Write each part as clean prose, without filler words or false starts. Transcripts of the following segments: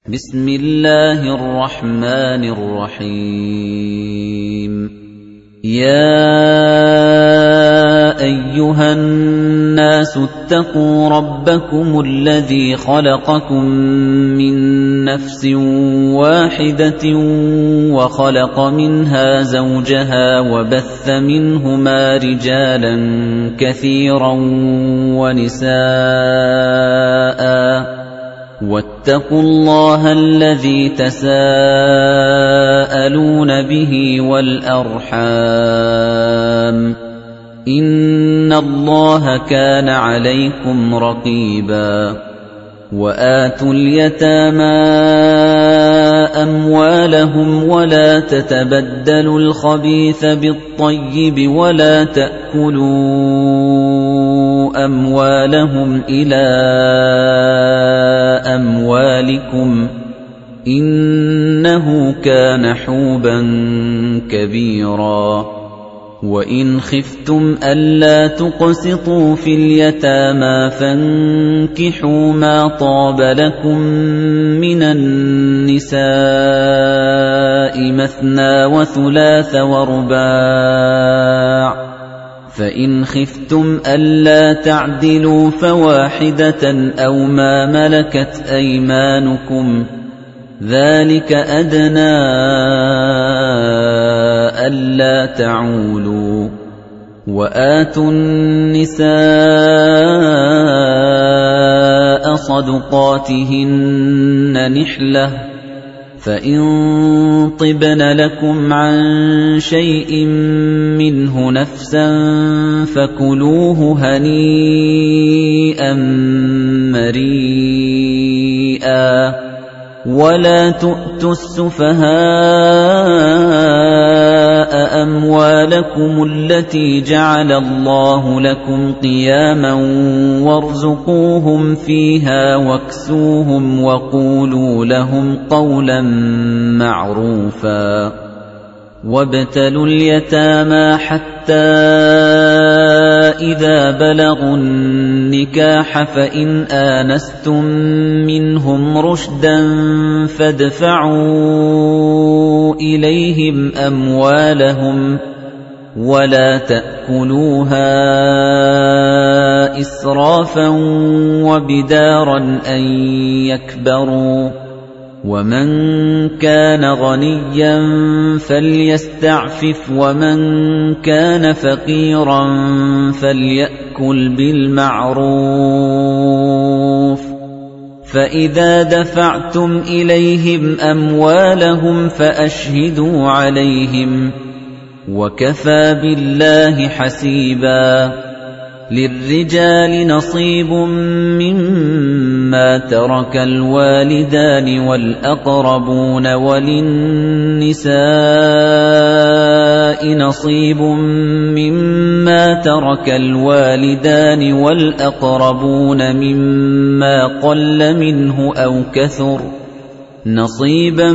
بسم الله الرحمن الرحيم يا أيها الناس اتقوا ربكم الذي خلقكم من نفس واحدة وخلق منها زوجها وبث منهما رجالا كثيرا ونساء واتقوا الله الذي تساءلون به والأرحام إن الله كان عليكم رقيبا وآتوا اليتامى أموالهم ولا تتبدلوا الخبيث بالطيب ولا تأكلوا أموالهم إلى أموالكم إنه كان حوبا كبيرا وإن خفتم ألا تقسطوا في اليتامى فانكحوا ما طاب لكم من النساء مثنى وثلاث ورباع فإن خفتم ألا تعدلوا فواحدة أو ما ملكت أيمانكم ذلك أدنى ألا تعولوا وآتوا النساء صدقاتهن نحلة فإن طبن لكم عن شيء منه نفسا فكلوه هنيئا مريئا ولا تؤتوا السفهاء أموالكم التي جعل الله لكم قياما وارزقوهم فيها واكسوهم وقولوا لهم قولا معروفا وابتلوا اليتامى حتى إذا بلغوا النكاح فإن آنستم منهم رشدا فادفعوا إليهم أموالهم ولا تأكلوها إسرافا وبدارا أن يكبروا ومن كان غنيا فليستعفف ومن كان فقيرا فليأكل بالمعروف فإذا دفعتم إليهم أموالهم فأشهدوا عليهم وكفى بالله حسيبا للرجال نصيب مما ترك الوالدان والأقربون وللنساء نصيب مما ترك الوالدان والأقربون مما قل منه أو كثر نصيبا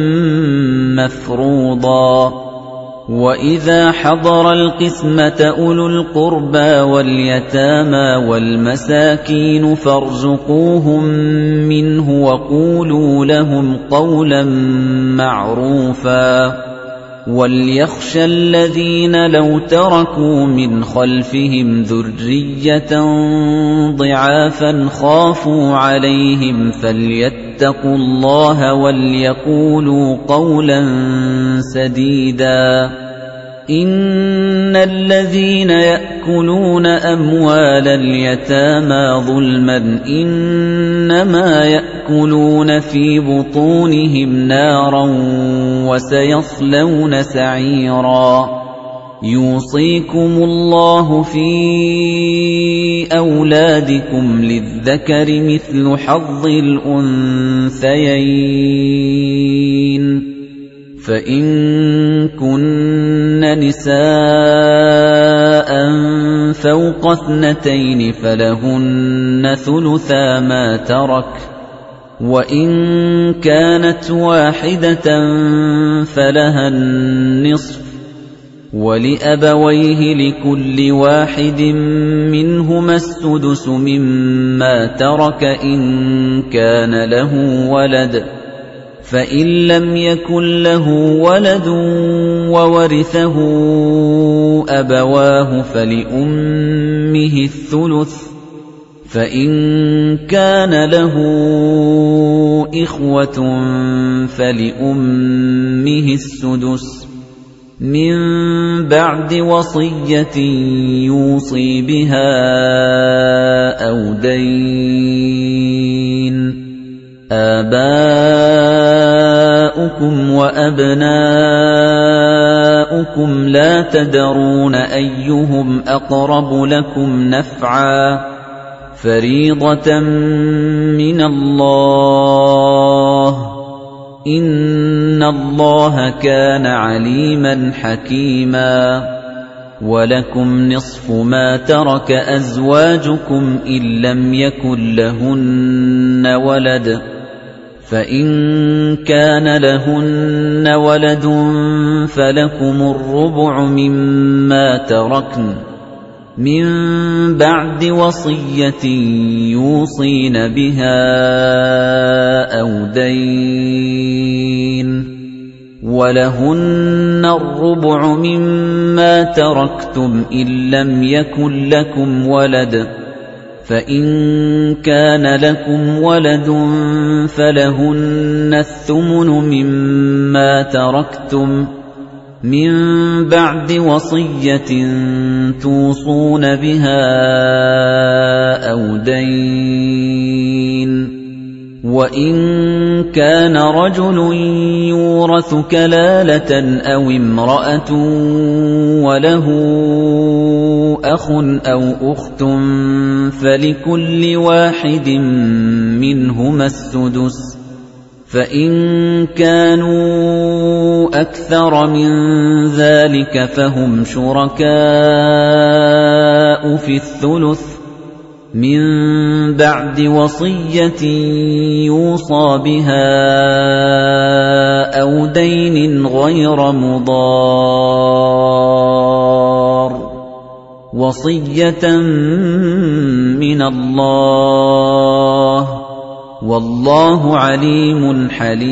مفروضا وَإِذَا حَضَرَ الْقِسْمَةَ أُولُو الْقُرْبَى وَالْيَتَامَى وَالْمَسَاكِينُ فَارْزُقُوهُم مِّنْهُ وَقُولُوا لَهُمْ قَوْلًا مَّعْرُوفًا وَلْيَخْشَ الَّذِينَ لَوْ تَرَكُوا مِنْ خَلْفِهِمْ ذُرِّيَّةً ضِعَافًا خَافُوا عَلَيْهِمْ فَلْيَتَّقُوا اللَّهَ وَلْيَقُولُوا قَوْلًا سَدِيدًا إِنَّ الَّذِينَ يَأْكُلُونَ أَمْوَالَ الْيَتَامَى ظُلْمًا إِنَّمَا يَأْكُلُونَ فِي بُطُونِهِمْ نَارًا وَسَيَصْلَوْنَ سَعِيرًا يُوصِيكُمُ اللَّهُ فِي أَوْلَادِكُمْ لِلذَّكَرِ مِثْلُ حَظِّ الْأُنثَيَيْنِ فَإِن كُنَّ نِسَاءً فَوْقَ اثْنَتَيْنِ فَلَهُنَّ ثُلُثَا مَا تَرَكَ وَإِن كَانَتْ وَاحِدَةً فَلَهَا النِّصْفُ وَلِأَبَوَيْهِ لِكُلِّ وَاحِدٍ مِّنْهُمَا السُّدُسُ مِمَّا تَرَكَ إِن كَانَ لَهُ وَلَدٌ فإن لم يكن له ولد وورثه أبواه فلأمه الثلث، فإن كان له إخوة فلأمه السدس من بعد وصية يوصي بها أو دين. آباؤكم وأبناؤكم لا تدرون أيهم أقرب لكم نفعا، فريضة من الله، إن الله كان عليما حكيما. ولكم نصف ما ترك أزواجكم إن لم يكن لهن ولد، فإن كان لهن ولد فلكم الربع مما تركن من بعد وصية يوصين بها أو دين، ولهن الربع مما تركتم إن لم يكن لكم ولد، فإن كان لكم ولد فلهن الثمن مما تركتم من بعد وصية توصون بها أو دين. وإن كان رجل يورث كلالة أو امرأة وله أخ أو أخت فلكل واحد منهما السدس، فإن كانوا أكثر من ذلك فهم شركاء في الثلث من بعد وصية يوصى بها أو دين غير مضار، وصية من الله، والله عليم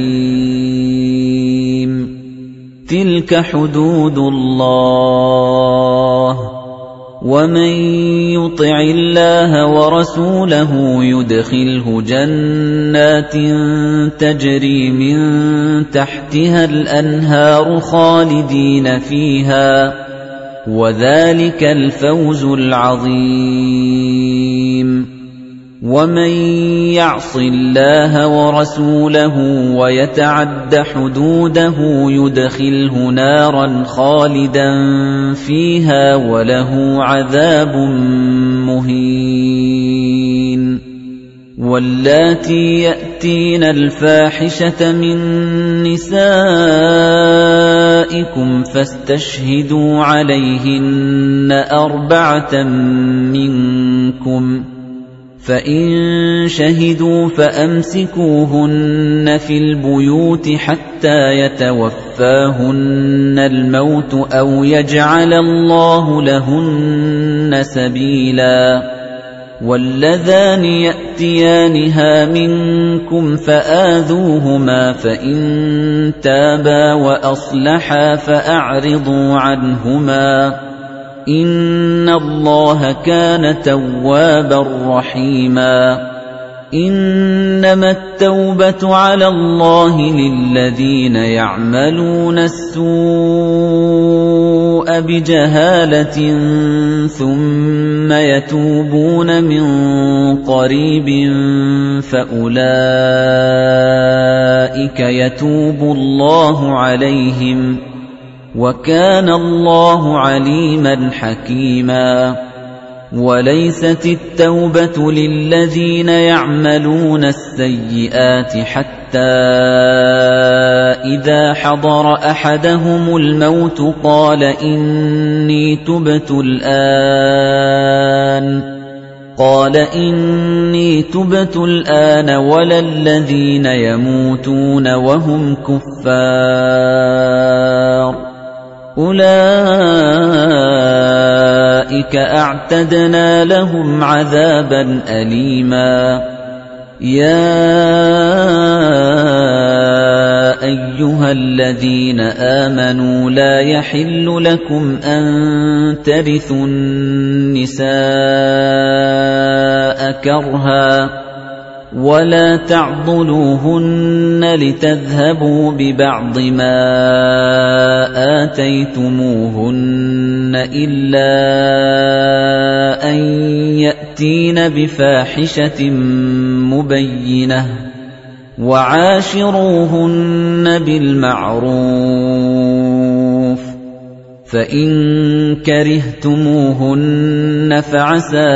حليم. تلك حدود الله، ومن يطع الله ورسوله يدخله جنات تجري من تحتها الأنهار خالدين فيها، وذلك الفوز العظيم. ومن يعص الله ورسوله ويتعد حدوده يدخله نارا خالدا فيها وله عذاب مهين. واللاتي يأتين الفاحشة من نسائكم فاستشهدوا عليهن 4 منكم، فإن شهدوا فأمسكوهن في البيوت حتى يتوفاهن الموت أو يجعل الله لهن سبيلا. واللذان يأتيانها منكم فآذوهما، فإن تابا وأصلحا فأعرضوا عنهما، إن الله كان توابا رحيما. إنما التوبة على الله للذين يعملون السوء بجهالة ثم يتوبون من قريب فأولئك يتوب الله عليهم، وكان الله عليما حكيما. وليست التوبة للذين يعملون السيئات حتى إذا حضر أحدهم الموت قال إني تبت الآن ولا الذين يموتون وهم كفار، أولئك أعتدنا لهم عذابا أليما. يا أَيُّهَا الَّذِينَ آمَنُوا لَا يَحِلُّ لَكُمْ أَن تَرِثُوا النِّسَاءَ كَرْهًا وَلَا تَعْضُلُوهُنَّ لِتَذْهَبُوا بِبَعْضِ مَا آتَيْتُمُوهُنَّ إِلَّا أَن يَأْتِينَ بِفَاحِشَةٍ مُبَيِّنَةٍ وَعَاشِرُوهُنَّ بِالْمَعْرُوفِ فَإِن كَرِهْتُمُوهُنَّ فَعَسَىٰ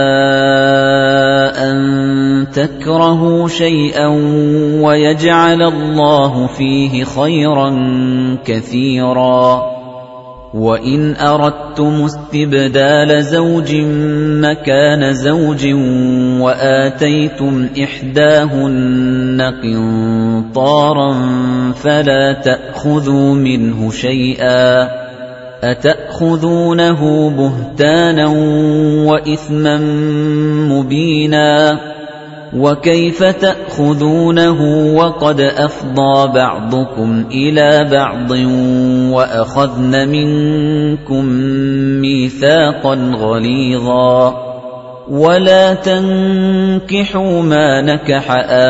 أَن تَكْرَهُوا شَيْئًا وَيَجْعَلَ اللَّهُ فِيهِ خَيْرًا كَثِيرًا وَإِنْ أَرَدتُّمُ اسْتِبْدَالَ زَوْجٍ مَّكَانَ زَوْجٍ وَآتَيْتُمْ إِحْدَاهُنَّ قِنطَارًا فَلَا تَأْخُذُوا مِنْهُ شَيْئًا أَتَأْخُذُونَهُ بُهْتَانًا وَإِثْمًا مُّبِينًا وَكَيْفَ تَأْخُذُونَهُ وَقَدْ أَفْضَىٰ بَعْضُكُمْ إِلَىٰ بَعْضٍ وَأَخَذْنَ مِنكُم مِّيثَاقًا غَلِيظًا وَلَا تَنكِحُوا مَا نَكَحَ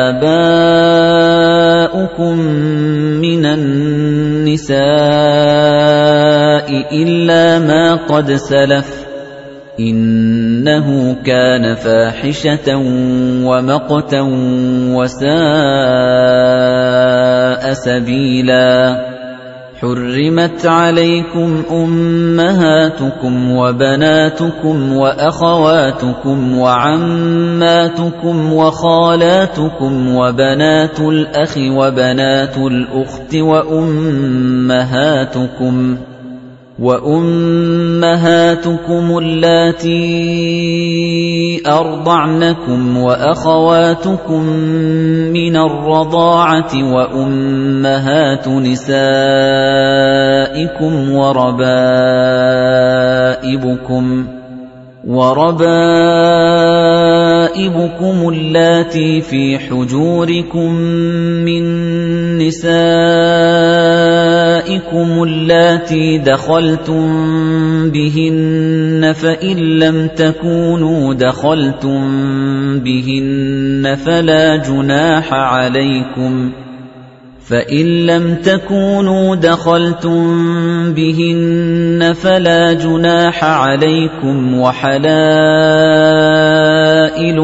آبَاؤُكُم مِّنَ النِّسَاءِ إِلَّا مَا قَدْ سَلَفَ إِنَّهُ كَانَ فَاحِشَةً وَمَقْتًا وَسَاءَ سَبِيلًا حُرِّمَتْ عَلَيْكُمْ أُمَّهَاتُكُمْ وَبَنَاتُكُمْ وَأَخَوَاتُكُمْ وَعَمَّاتُكُمْ وَخَالَاتُكُمْ وَبَنَاتُ الْأَخِ وَبَنَاتُ الْأُخْتِ وَأُمَّهَاتُكُمُ اللَّاتِي أَرْضَعْنَكُمْ وَأَخَوَاتُكُم مِّنَ الرَّضَاعَةِ وَأُمَّهَاتُ نِسَائِكُمْ وَرَبَائِبُكُمُ اللَّاتِي فِي حُجُورِكُم مِّن نِّسَائِكُمُ اللَّاتِي دَخَلْتُم بِهِنَّ فَإِن لَّمْ تَكُونُوا دَخَلْتُم بِهِنَّ فَلَا جُنَاحَ عَلَيْكُمْ وَحَلَائِلُ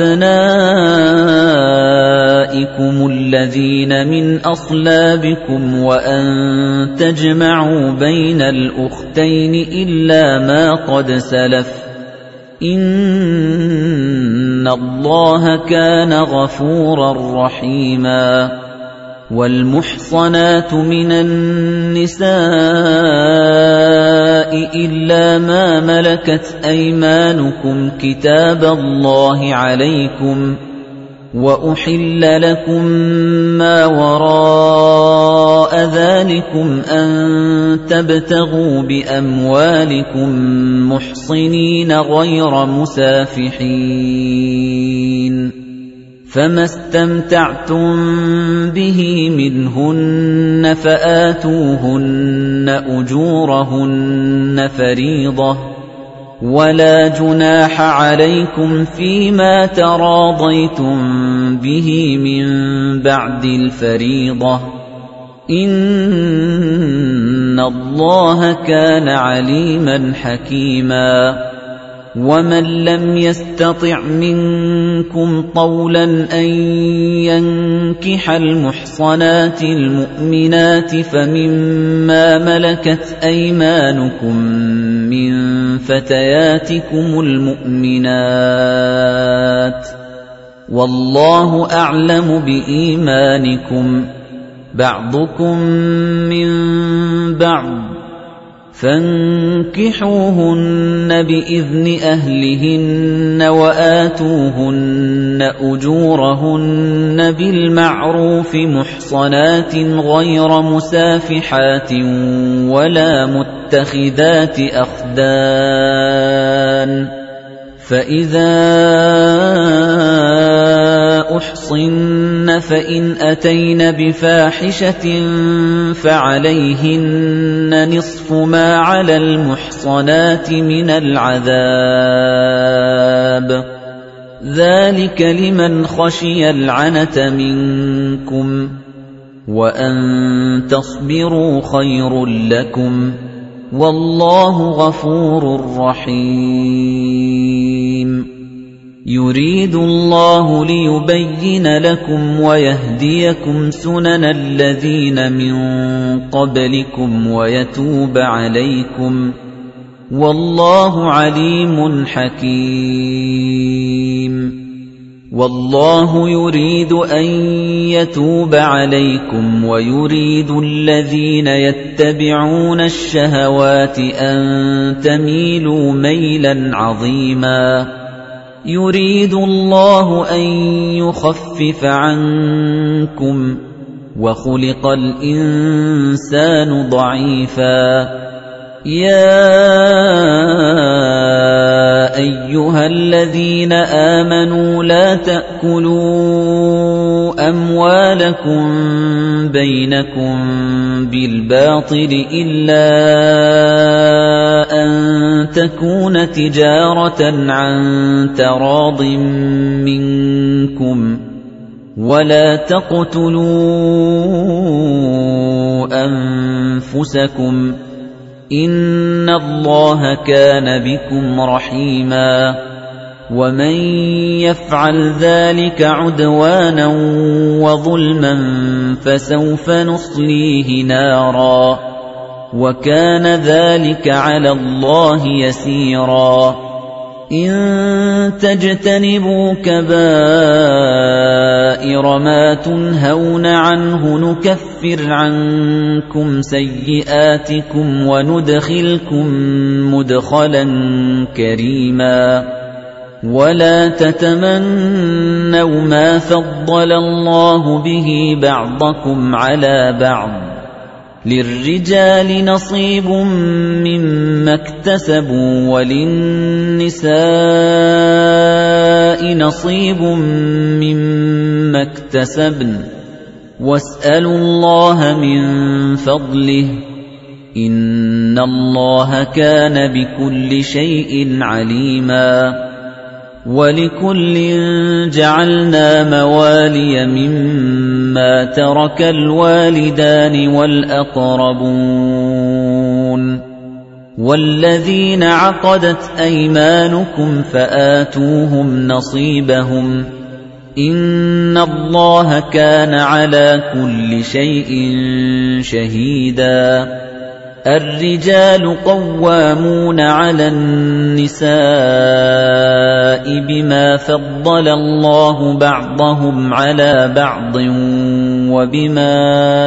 أَبْنَائِكُمُ الَّذِينَ مِنْ أَصْلَابِكُمْ وَأَن تَجْمَعُوا بَيْنَ الْأُخْتَيْنِ إِلَّا مَا قَدْ سَلَفَ إِنَّ اللَّهَ كَانَ غَفُورًا رَّحِيمًا وَالْمُحْصَنَاتُ مِنَ النِّسَاءِ إِلَّا مَا مَلَكَتْ أَيْمَانُكُمْ كِتَابَ اللَّهِ عَلَيْكُمْ وَأُحِلَّ لَكُم مَّا وَرَاءَ ذَلِكُمْ أَن تَبْتَغُوا بِأَمْوَالِكُم مُّحْصِنِينَ غَيْرَ مُسَافِحِينَ فَمَا اسْتَمْتَعْتُم بِهِ مِنْهُنَّ فَآتُوهُنَّ أُجُورَهُنَّ فَرِيضَةً وَلَا جُنَاحَ عَلَيْكُمْ فِيمَا تَرَاضَيْتُم بِهِ مِن بَعْدِ الْفَرِيضَةِ إِنَّ اللَّهَ كَانَ عَلِيمًا حَكِيمًا وَمَن لَّمْ يَسْتَطِعْ مِنكُمْ طَوْلًا أَن يَنكِحَ الْمُحْصَنَاتِ الْمُؤْمِنَاتِ فَمِمَّا مَلَكَتْ أَيْمَانُكُم مِّن فَتَيَاتِكُمُ الْمُؤْمِنَاتِ وَاللَّهُ أَعْلَمُ بِإِيمَانِكُمْ بَعْضُكُم مِّن بَعْضٍ فَانكِحُوهُنَّ بِإِذْنِ أَهْلِهِنَّ وَآتُوهُنَّ أُجُورَهُنَّ بِالْمَعْرُوفِ مُحْصَنَاتٍ غَيْرَ مُسَافِحَاتٍ وَلَا مُتَّخِذَاتِ أَخْدَانٍ فَإِذَا أحصن فإن أتين بفاحشة فعليهن نصف ما على المحصنات من العذاب ذلك لمن خشي العنة منكم وأن تصبروا خير لكم والله غفور رحيم يريد الله ليبين لكم ويهديكم سنن الذين من قبلكم ويتوب عليكم والله عليم حكيم والله يريد أن يتوب عليكم ويريد الذين يتبعون الشهوات أن تميلوا ميلا عظيما يريد الله أن يخفف عنكم وخلق الإنسان ضعيفا يا أيها الذين آمنوا لا تأكلوا أموالكم بينكم بالباطل إلا أن تكون تجارة عن تراض منكم ولا تقتلوا أنفسكم إن الله كان بكم رحيما ومن يفعل ذلك عدوانا وظلما فسوف نصليه نارا وكان ذلك على الله يسيرا إن تجتنبوا كبائر ما تنهون عنه نكفر عنكم سيئاتكم وندخلكم مدخلا كريما ولا تتمنوا ما فضل الله به بعضكم على بعض للرجال نصيب مما اكتسبوا وللنساء نصيب مما اكتسبن واسألوا الله من فضله إن الله كان بكل شيء عليما وَلِكُلٍّ جَعَلْنَا مَوَالِيَ مِمَّا تَرَكَ الْوَالِدَانِ وَالْأَقْرَبُونَ وَالَّذِينَ عَقَدَتْ أَيْمَانُكُمْ فَآتُوهُمْ نَصِيبَهُمْ ۖ إِنَّ اللَّهَ كَانَ عَلَى كُلِّ شَيْءٍ شَهِيدًا الرِّجَالُ قَوَّامُونَ عَلَى النِّسَاءِ بِمَا فَضَّلَ اللَّهُ بَعْضَهُمْ عَلَى بَعْضٍ وَبِمَا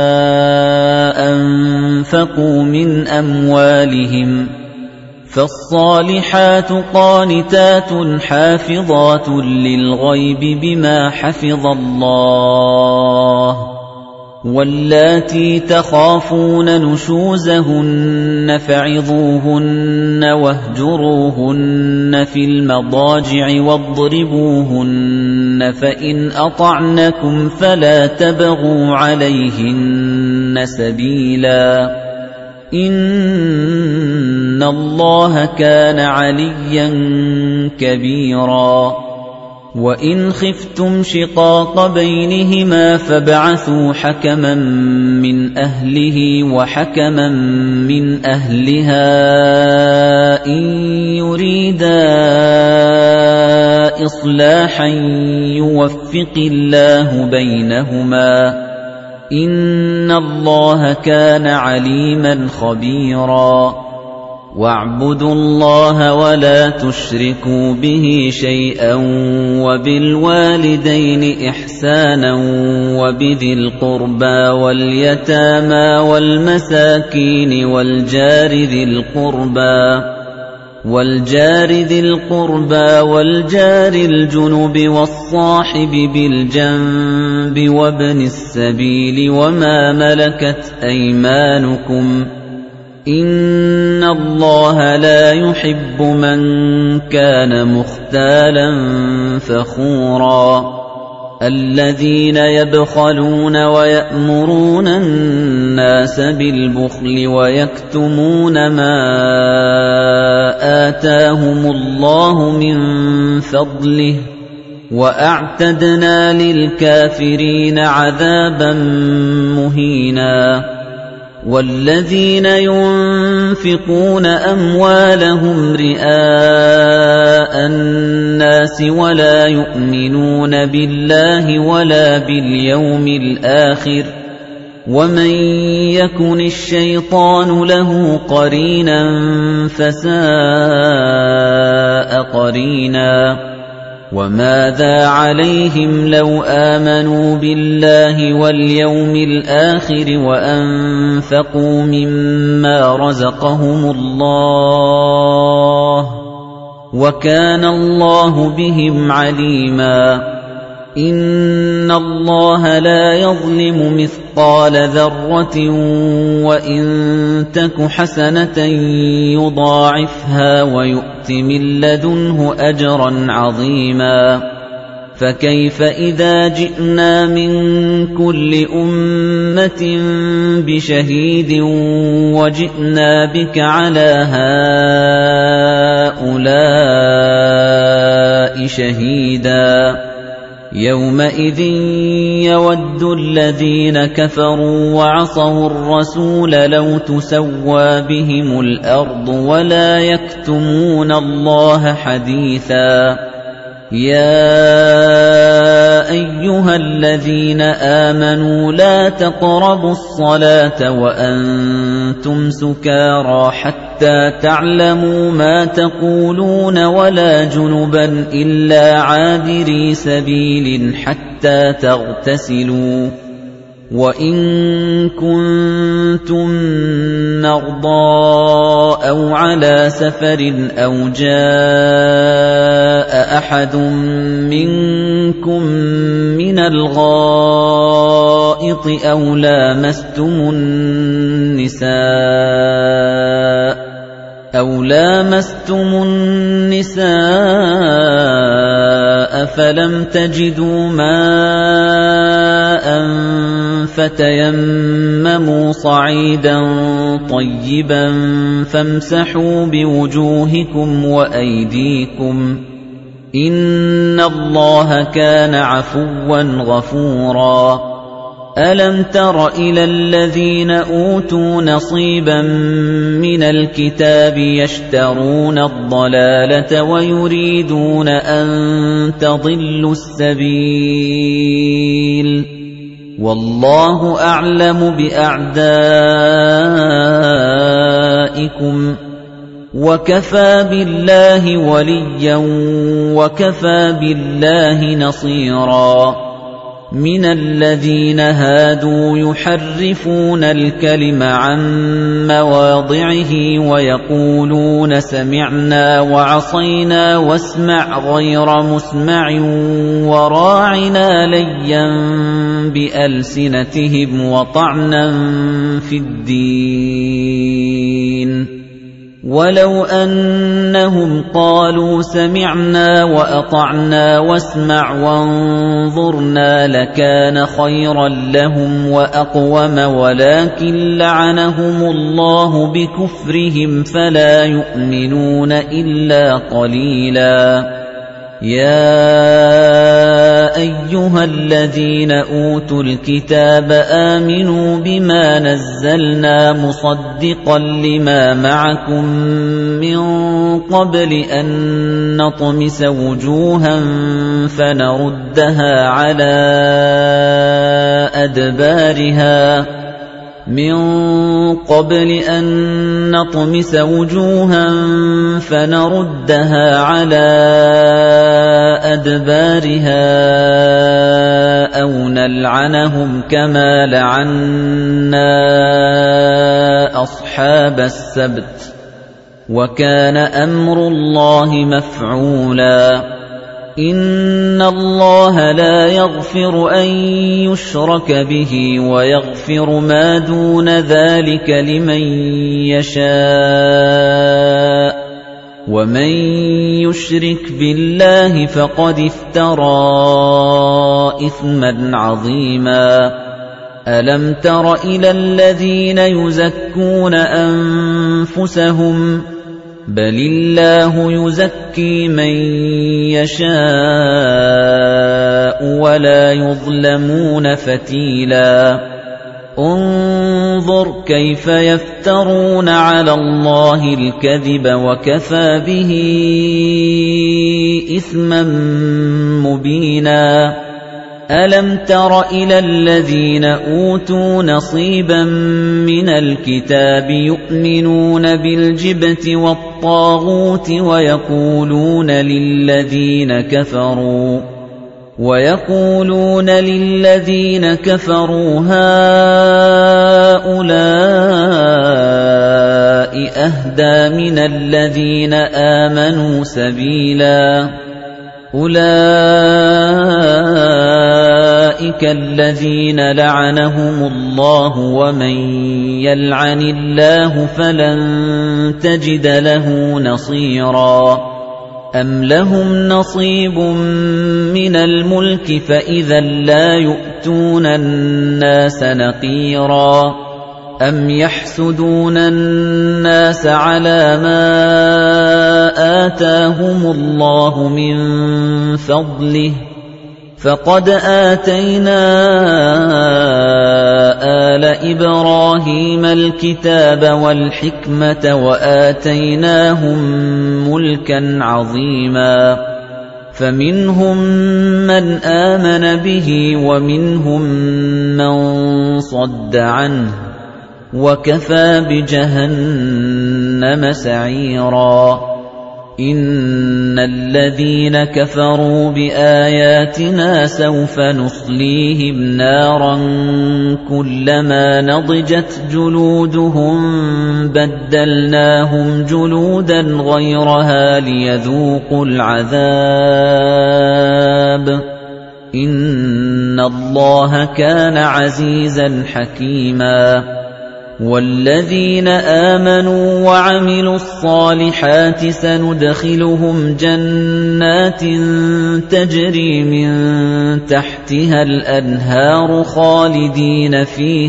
أَنفَقُوا مِنْ أَمْوَالِهِمْ فَالصَّالِحَاتُ قَانِتَاتٌ حَافِظَاتٌ لِلْغَيْبِ بِمَا حَفِظَ اللَّهُ وَاللَّاتِي تَخَافُونَ نُشُوزَهُنَّ فَعِظُوهُنَّ وَاهْجُرُوهُنَّ فِي الْمَضَاجِعِ وَاضْرِبُوهُنَّ فَإِنْ أَطَعْنَكُمْ فَلَا تَبْغُوا عَلَيْهِنَّ سَبِيلًا إِنَّ اللَّهَ كَانَ عَلِيًّا كَبِيرًا وَإِنْ خِفْتُمْ شِقَاقَ بَيْنِهِمَا فَابْعَثُوا حَكَمًا مِنْ أَهْلِهِ وَحَكَمًا مِنْ أَهْلِهَا إِنْ يُرِيدَا إِصْلَاحًا يُوَفِّقِ اللَّهُ بَيْنَهُمَا إِنَّ اللَّهَ كَانَ عَلِيمًا خَبِيرًا وَاعْبُدُوا اللَّهَ وَلَا تُشْرِكُوا بِهِ شَيْئًا وَبِالْوَالِدَيْنِ إِحْسَانًا وَبِذِي الْقُرْبَى وَالْيَتَامَى وَالْمَسَاكِينِ وَالْجَارِ ذِي الْقُرْبَى وَالْجَارِ الْجُنُبِ وَالصَّاحِبِ بِالْجَنبِ وَابْنِ السَّبِيلِ وَمَا مَلَكَتْ أَيْمَانُكُمْ إِنَّ اللَّهَ لَا يُحِبُّ مَن كَانَ مُخْتَالًا فَخُورًا الذين يبخلون ويأمرون الناس بالبخل ويكتمون ما آتاهم الله من فضله وأعتدنا للكافرين عذابا مهينا والذين ينفقون أموالهم رئاء الناس ولا يؤمنون بالله ولا باليوم الآخر ومن يكن الشيطان له قرينا فساء قرينا وماذا عليهم لو آمنوا بالله واليوم الآخر وأنفقوا مما رزقهم الله وكان الله بهم عليما إن الله لا يظلم مثقال ذرة وإن تك حسنة يضاعفها ويؤت من لدنه أجرا عظيما فكيف إذا جئنا من كل أمة بشهيد وجئنا بك على هؤلاء شهيدا يومئذ يود الذين كفروا وعصوا الرسول لو تسوى بهم الأرض ولا يكتمون الله حديثا يا أيها الذين آمنوا لا تقربوا الصلاة وأنتم سكارى حتى تعلموا ما تقولون ولا جنبا إلا عابري سبيل حتى تغتسلوا وإن كنتم مرضى أو على سفر أو جاء أحد منكم من الغائط أو لامستم النساء فلم تجدوا ماء فتيمموا صعيدا طيبا فامسحوا بوجوهكم وأيديكم إن الله كان عفوا غفورا ألم تر إلى الذين أوتوا نصيبا من الكتاب يشترون الضلالة ويريدون أن تضلوا السبيل والله أعلم بأعدائكم وكفى بالله وليا وكفى بالله نصيرا من الذين هادوا يحرفون الكلم عن مواضعه ويقولون سمعنا وعصينا واسمع غير مسمع وراعنا ليا بألسنتهم وطعنا في الدين ولو أنهم قالوا سمعنا وأطعنا واسمع وانظرنا لكان خيرا لهم وأقوم ولكن لعنهم الله بكفرهم فلا يؤمنون إلا قليلا يا أيها الذين أوتوا الكتاب آمنوا بما نزلنا مصدقا لما معكم من قبل أن نطمس وجوها فنردها على أدبارها أو نلعنهم كما لعنا أصحاب السبت وكان أمر الله مفعولا إن الله لا يغفر أن يشرك به ويغفر ما دون ذلك لمن يشاء وَمَن يُشْرِكْ بِاللَّهِ فَقَدِ افْتَرَىٰ إِثْمًا عَظِيمًا أَلَمْ تَرَ إِلَى الَّذِينَ يُزَكُّونَ أَنفُسَهُم بَلِ اللَّهُ يُزَكِّي مَن يَشَاءُ وَلَا يُظْلَمُونَ فَتِيلًا انظُرْ كَيْفَ يَفْتَرُونَ عَلَى اللَّهِ الْكَذِبَ وَكَفَىٰ بِهِ إِثْمًا مُّبِينًا أَلَمْ تَرَ إِلَى الَّذِينَ أُوتُوا نَصِيبًا مِّنَ الْكِتَابِ يُؤْمِنُونَ بِالْجِبْتِ وَالطَّاغُوتِ وَيَقُولُونَ لِلَّذِينَ كَفَرُوا هَٰؤُلَاءِ أَهْدَىٰ مِنَ الَّذِينَ آمَنُوا سَبِيلًا أُولَٰئِكَ الَّذِينَ لَعَنَهُمُ اللَّهُ وَمَن يَلْعَنِ اللَّهُ فَلَن تَجِدَ لَهُ نَصِيرًا أَمْ لَهُمْ نَصِيبٌ مِّنَ الْمُلْكِ فَإِذًا لَّا يُؤْتُونَ النَّاسَ نَقِيرًا أَمْ يَحْسُدُونَ النَّاسَ عَلَىٰ مَا آتَاهُمُ اللَّهُ مِن فَضْلِهِ فَقَدْ آتَيْنَا آلَ إِبْرَاهِيمَ الْكِتَابَ وَالْحِكْمَةَ وَآتَيْنَاهُم مُّلْكًا عَظِيمًا فَمِنْهُم مَّنْ آمَنَ بِهِ وَمِنْهُم مَّن صَدَّ عَنْهُ وَكَفَىٰ بِجَهَنَّمَ سَعِيرًا إِنَّ الَّذِينَ كَفَرُوا بِآيَاتِنَا سَوْفَ نُصْلِيهِمْ نَارًا كُلَّمَا نَضِجَتْ جُلُودُهُم بَدَّلْنَاهُمْ جُلُودًا غَيْرَهَا لِيَذُوقُوا الْعَذَابَ إِنَّ اللَّهَ كَانَ عَزِيزًا حَكِيمًا وَالَّذِينَ آمَنُوا وَعَمِلُوا الصَّالِحَاتِ سَنُدْخِلُهُمْ جَنَّاتٍ تَجْرِي مِن تَحْتِهَا الْأَنْهَارُ خَالِدِينَ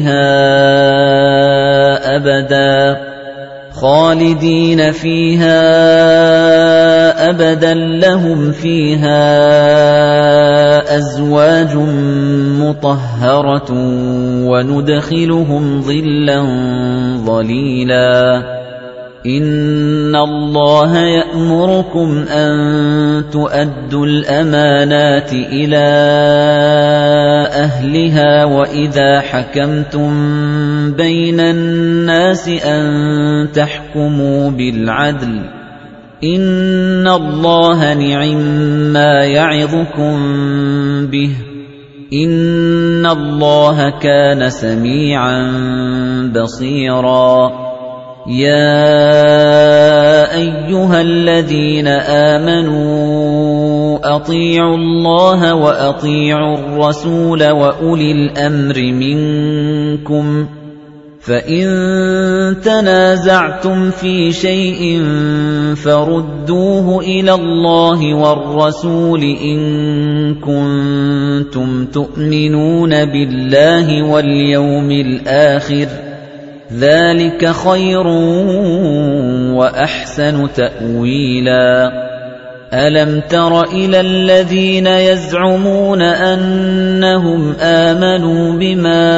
فِيهَا أَبَدًا لَّهُمْ فِيهَا أَزْوَاجٌ مُّطَهَّرَةٌ وَنُدْخِلُهُمْ ظِلًّا ظَلِيلًا إِنَّ اللَّهَ يَأْمُرُكُمْ أَن تُؤَدُّوا الْأَمَانَاتِ إِلَىٰ أَهْلِهَا وَإِذَا حَكَمْتُم بَيْنَ النَّاسِ أَن تَحْكُمُوا بِالْعَدْلِ ۚ إِنَّ اللَّهَ نِعِمَّا يَعِظُكُم بِهِ ۗ إِنَّ اللَّهَ كَانَ سَمِيعًا بَصِيرًا يَا أَيُّهَا الَّذِينَ آمَنُوا أَطِيعُوا اللَّهَ وَأَطِيعُوا الرَّسُولَ وَأُولِي الْأَمْرِ مِنكُمْ ۖ فَإِن تَنَازَعْتُمْ فِي شَيْءٍ فَرُدُّوهُ إِلَى اللَّهِ وَالرَّسُولِ إِن كُنتُمْ تُؤْمِنُونَ بِاللَّهِ وَالْيَوْمِ الْآخِرِ ۚ ذَلِكَ خَيْرٌ وَأَحْسَنُ تَأْوِيلًا أَلَمْ تَرَ إِلَى الَّذِينَ يَزْعُمُونَ أَنَّهُمْ آمَنُوا بِمَا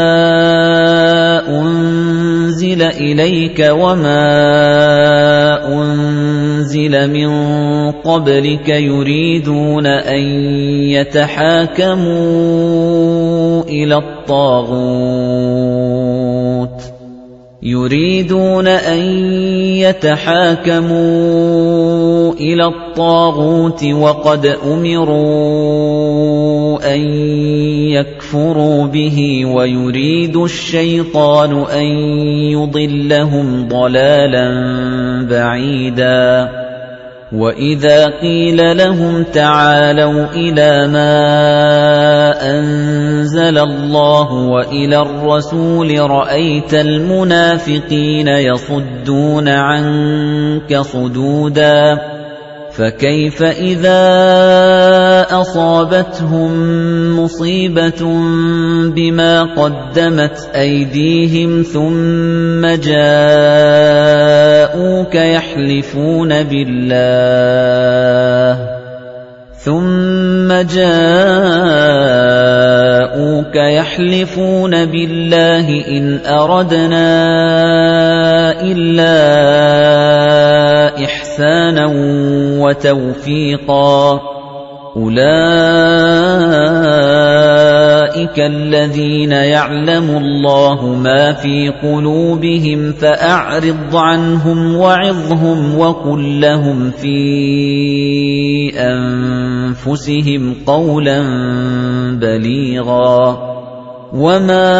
أُنزِلَ إِلَيْكَ وَمَا أُنزِلَ مِن قَبْلِكَ يُرِيدُونَ أَن يَتَحَاكَمُوا إِلَى الطَّاغُوتِ وَقَدْ أُمِرُوا أَن يَكْفُرُوا بِهِ وَيُرِيدُ الشَّيْطَانُ أَن يُضِلَّهُمْ ضَلَالًا بَعِيدًا وَإِذَا قِيلَ لَهُمْ تَعَالَوْا إِلَى مَا أَنزَلَ اللَّهُ وَإِلَى الرَّسُولِ رَأَيْتَ الْمُنَافِقِينَ يَصُدُّونَ عَنكَ صُدُودًا فَكَيْفَ إِذَا أَصَابَتْهُم مُّصِيبَةٌ بِمَا قَدَّمَتْ أَيْدِيهِمْ ثُمَّ جَاءُوكَ يَحْلِفُونَ بِاللَّهِ إِنْ أَرَدْنَا إِلَّا إِحْسَانًا وَتَوْفِيقًا أُولَئِكَ الَّذِينَ يَعْلَمُ اللَّهُ مَا فِي قُلُوبِهِمْ فَأَعْرِضْ عَنْهُمْ وَعِظْهُمْ وَقُل لَّهُمْ فِي أَنفُسِهِمْ قَوْلًا بَلِيغًا وَمَا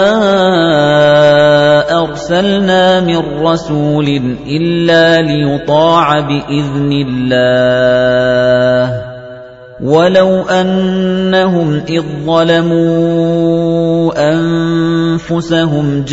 أَرْسَلْنَا مِن رَّسُولٍ إِلَّا لِيُطَاعَ بِإِذْنِ اللَّهِ وَلَوْ أَنَّهُمْ إِذ ظَّلَمُوا أَنفُسَهُمْ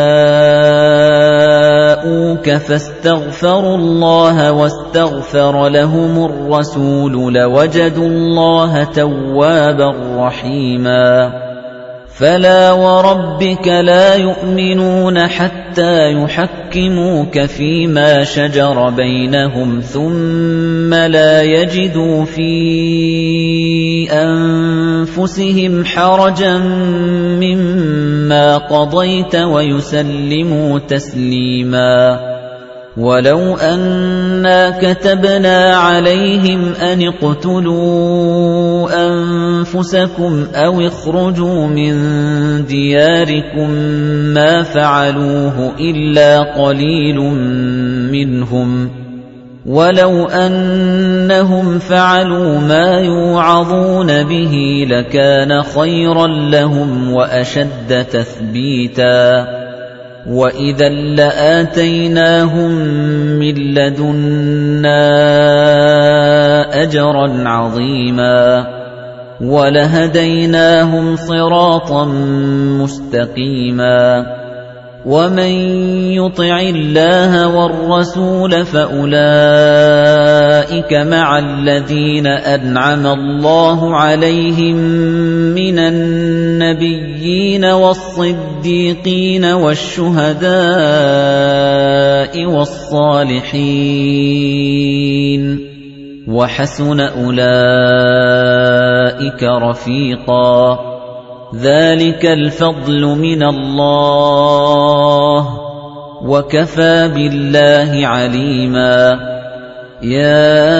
جَاءُوكَ فَاسْتَغْفَرُوا اللَّهَ وَاسْتَغْفَرَ لَهُمُ الرَّسُولُ لَوَجَدُوا اللَّهَ تَوَّابًا رَّحِيمًا فَلَا وَرَبِّكَ لَا يُؤْمِنُونَ حَتَّى يُحَكِّمُوكَ فِيمَا شَجَرَ بَيْنَهُمْ ثُمَّ لَا يَجِدُوا فِي أَنفُسِهِمْ حَرَجًا مِّمَّا قَضَيْتَ وَيُسَلِّمُوا تَسْلِيمًا وَلَوْ أَنَّا كَتَبْنَا عَلَيْهِمْ أَنِ اقْتُلُوا أَنفُسَكُمْ أَوِ اخْرُجُوا مِن دِيَارِكُم مَّا فَعَلُوهُ إِلَّا قَلِيلٌ مِّنْهُمْ وَلَوْ أَنَّهُمْ فَعَلُوا مَا يُوعَظُونَ بِهِ لَكَانَ خَيْرًا لَّهُمْ وَأَشَدَّ تَثْبِيتًا وَإِذًا لَّآتَيْنَاهُم مِّن لَّدُنَّا أَجْرًا عَظِيمًا وَلَهَدَيْنَاهُمْ صِرَاطًا مُّسْتَقِيمًا وَمَن يُطِعِ اللَّهَ وَالرَّسُولَ فَأُولَٰئِكَ مَعَ الَّذِينَ أَنْعَمَ اللَّهُ عَلَيْهِم مِّنَ النَّبِيِّينَ وَالصِّدِّيقِينَ وَالشُّهَدَاءِ وَالصَّالِحِينَ وَحَسُنَ أُولَٰئِكَ رَفِيقًا ذَلِكَ الْفَضْلُ مِنَ اللَّهِ وَكَفَى بِاللَّهِ عَلِيمًا يَا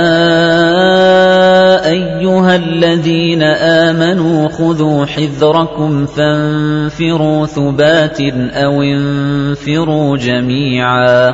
أَيُّهَا الَّذِينَ آمَنُوا خُذُوا حِذْرَكُمْ فَانفِرُوا ثُبَاتٍ أَوْ انفِرُوا جَمِيعًا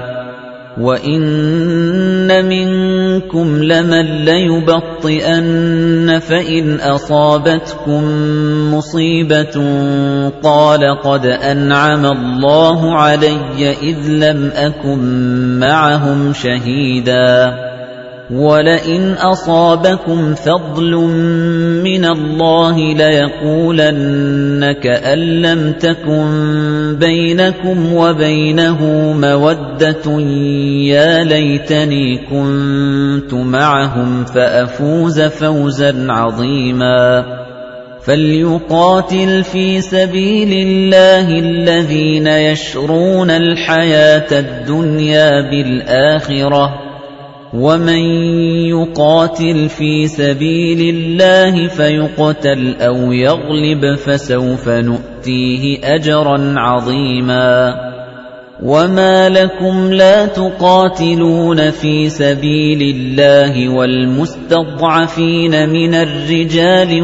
وَإِنَّ مِنكُمْ لَمَن لَّيُبَطِّئَنَّ فَإِنْ أَصَابَتْكُم مُّصِيبَةٌ قَالَ قَدْ أَنْعَمَ اللَّهُ عَلَيَّ إِذْ لَمْ أَكُن مَّعَهُمْ شَهِيدًا وَلَئِنْ أَصَابَكُمْ فَضْلٌ مِّنَ اللَّهِ لَيَقُولَنَّ كَأَن لَّمْ تَكُن بَيْنَكُمْ وَبَيْنَهُ مَوَدَّةٌ يَا لَيْتَنِي كُنتُ مَعَهُمْ فَأَفُوزَ فَوْزًا عَظِيمًا فَلْيُقَاتِلْ فِي سَبِيلِ اللَّهِ الَّذِينَ يَشْرُونَ الْحَيَاةَ الدُّنْيَا بِالْآخِرَةِ وَمَن يُقَاتِلْ فِي سَبِيلِ اللَّهِ فَيُقْتَلْ أَوْ يَغْلِبْ فَسَوْفَ نُؤْتِيهِ أَجْرًا عَظِيمًا وَمَا لَكُمْ لَا تُقَاتِلُونَ فِي سَبِيلِ اللَّهِ وَالْمُسْتَضْعَفِينَ مِنَ الرِّجَالِ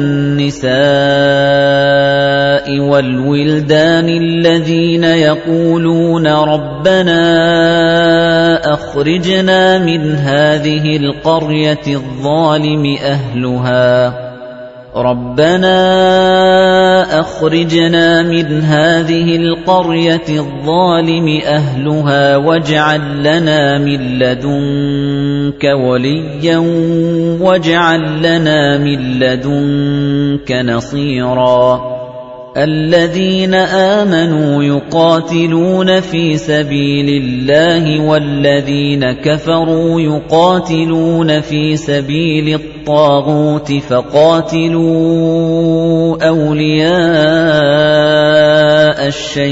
وَالنِّسَاءِ وَالْوِلْدَانِ الَّذِينَ يَقُولُونَ رَبَّنَا أَخْرِجْنَا مِنْ هَٰذِهِ الْقَرْيَةِ الظَّالِمِ أَهْلُهَا رَبَّنَا أَخْرِجْنَا مِنْ هَٰذِهِ الْقَرْيَةِ الظَّالِمِ أَهْلُهَا وَاجْعَل لَّنَا مِن لَّدُنكَ وَلِيًّا وَاجْعَل لَّنَا مِن لَّدُنكَ نَصِيرًا الَّذِينَ آمَنُوا يُقَاتِلُونَ فِي سَبِيلِ اللَّهِ وَالَّذِينَ كَفَرُوا يُقَاتِلُونَ فِي سَبِيلِ الطَّاغُوتِ فَقَاتِلُوا أَوْلِيَاءَ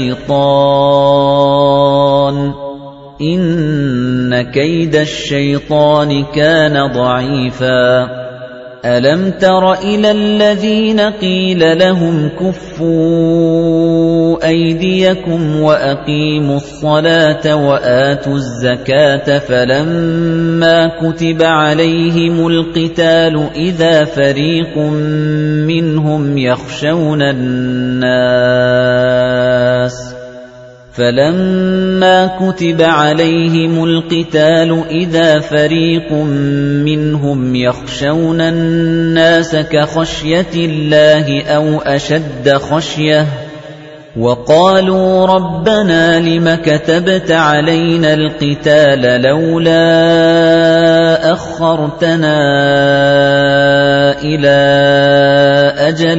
الشَّيْطَانِ إِنَّ كَيْدَ الشَّيْطَانِ كَانَ ضَعِيفًا أَلَمْ تَرَ إِلَى الَّذِينَ قِيلَ لَهُمْ كُفُّوا أَيْدِيَكُمْ وَأَقِيمُوا الصَّلَاةَ وَآتُوا الزَّكَاةَ فَلَمَّا كُتِبَ عَلَيْهِمُ الْقِتَالُ إِذَا فَرِيقٌ مِّنْهُمْ يَخْشَوْنَ النَّاسَ كَخَشْيَةِ اللَّهِ أَوْ أَشَدَّ خَشْيَةً وَقَالُوا رَبَّنَا لِمَ كَتَبْتَ عَلَيْنَا الْقِتَالَ لَوْلَا أَخَّرْتَنَا إِلَىٰ أَجَلٍ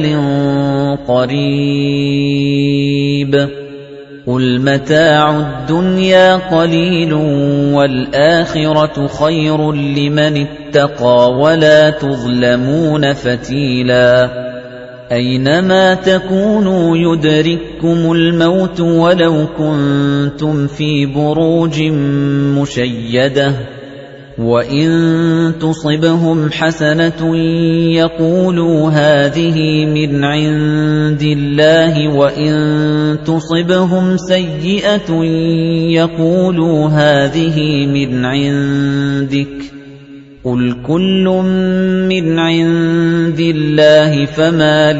قَرِيبٍ قُلْ مَتَاعُ الدُّنْيَا قَلِيلٌ وَالْآخِرَةُ خَيْرٌ لِّمَنِ اتَّقَىٰ وَلَا تُظْلَمُونَ فَتِيلًا أَيْنَمَا تَكُونُوا يُدْرِككُّمُ الْمَوْتُ وَلَوْ كُنتُمْ فِي بُرُوجٍ مُّشَيَّدَةٍ وَإِن تُصِبْهُمْ حَسَنَةٌ يَقُولُوا هَٰذِهِ مِنْ عِندِ اللَّهِ وَإِن تُصِبْهُمْ سَيِّئَةٌ يَقُولُوا هَٰذِهِ مِنْ عِندِكَ قُلْ كُلٌّ مِّنْ عِندِ اللَّهِ فَمَا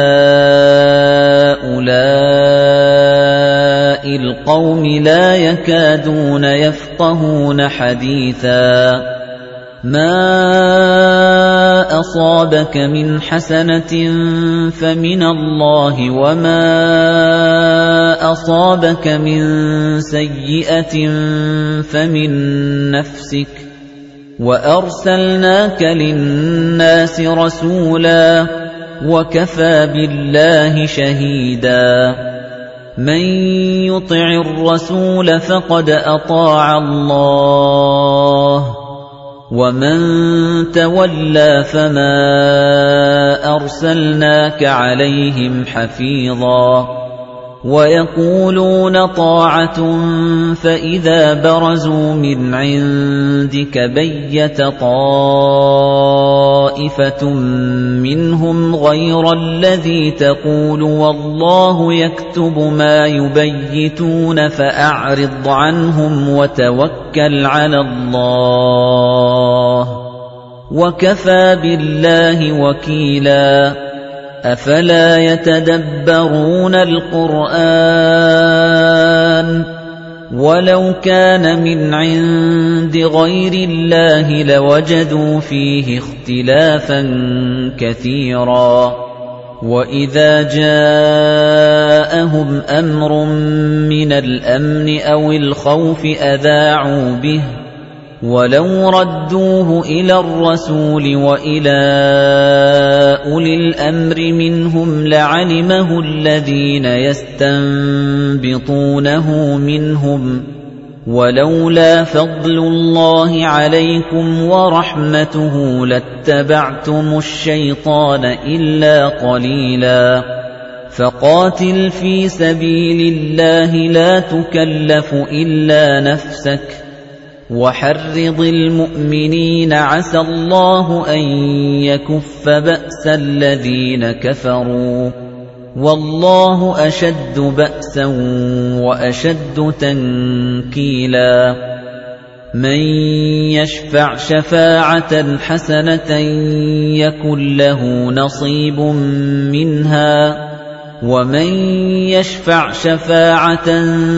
لِهَٰؤُلَاءِ الْقَوْمِ لَا يَكَادُونَ يَفْقَهُونَ حَدِيثًا مَا أَصَابَكَ مِنْ حَسَنَةٍ فَمِنَ اللَّهِ وَمَا أَصَابَكَ مِنْ سَيِّئَةٍ فَمِنْ نَفْسِكَ وَأَرْسَلْنَاكَ لِلنَّاسِ رَسُولًا وَكَفَى بِاللَّهِ شَهِيدًا مَن يُطِعِ الرَّسُولَ فَقَدْ أَطَاعَ اللَّهَ وَمَن تَوَلَّىٰ فَمَا أَرْسَلْنَاكَ عَلَيْهِمْ حَفِيظًا وَيَقُولُونَ طَاعَةٌ فَإِذَا بَرَزُوا مِنْ عِندِكَ بَيَّتَ طَائِفَةٌ مِّنْهُمْ غَيْرَ الَّذِي تَقُولُ وَاللَّهُ يَكْتُبُ مَا يُبَيِّتُونَ فَأَعْرِضْ عَنْهُمْ وَتَوَكَّلْ عَلَى اللَّهِ وَكَفَى بِاللَّهِ وَكِيلًا أَفَلَا يَتَدَبَّرُونَ الْقُرْآنَ وَلَوْ كَانَ مِنْ عِندِ غَيْرِ اللَّهِ لَوَجَدُوا فِيهِ اخْتِلَافًا كَثِيرًا وَإِذَا جَاءَهُمْ أَمْرٌ مِّنَ الْأَمْنِ أَوِ الْخَوْفِ أَذَاعُوا بِهِ وَلَوْ رَدُّوهُ إِلَى الرَّسُولِ وَإِلَى أُولِي الْأَمْرِ مِنْهُمْ لَعَلِمَهُ الَّذِينَ يَسْتَنبِطُونَهُ مِنْهُمْ وَلَوْلَا فَضْلُ اللَّهِ عَلَيْكُمْ وَرَحْمَتُهُ لَاتَّبَعْتُمُ الشَّيْطَانَ إِلَّا قَلِيلًا فَقَاتِلْ فِي سَبِيلِ اللَّهِ لَا تُكَلَّفُ إِلَّا نَفْسَكَ وَحَرِّضِ الْمُؤْمِنِينَ عَسَى اللَّهُ أَن يَكُفَّ بَأْسَ الَّذِينَ كَفَرُوا وَاللَّهُ أَشَدُّ بَأْسًا وَأَشَدُّ تَنكِيلًا مَن يَشْفَعْ شَفَاعَةً حَسَنَةً يَكُن لَّهُ نَصِيبٌ مِّنْهَا وَمَن يَشْفَعْ شَفَاعَةً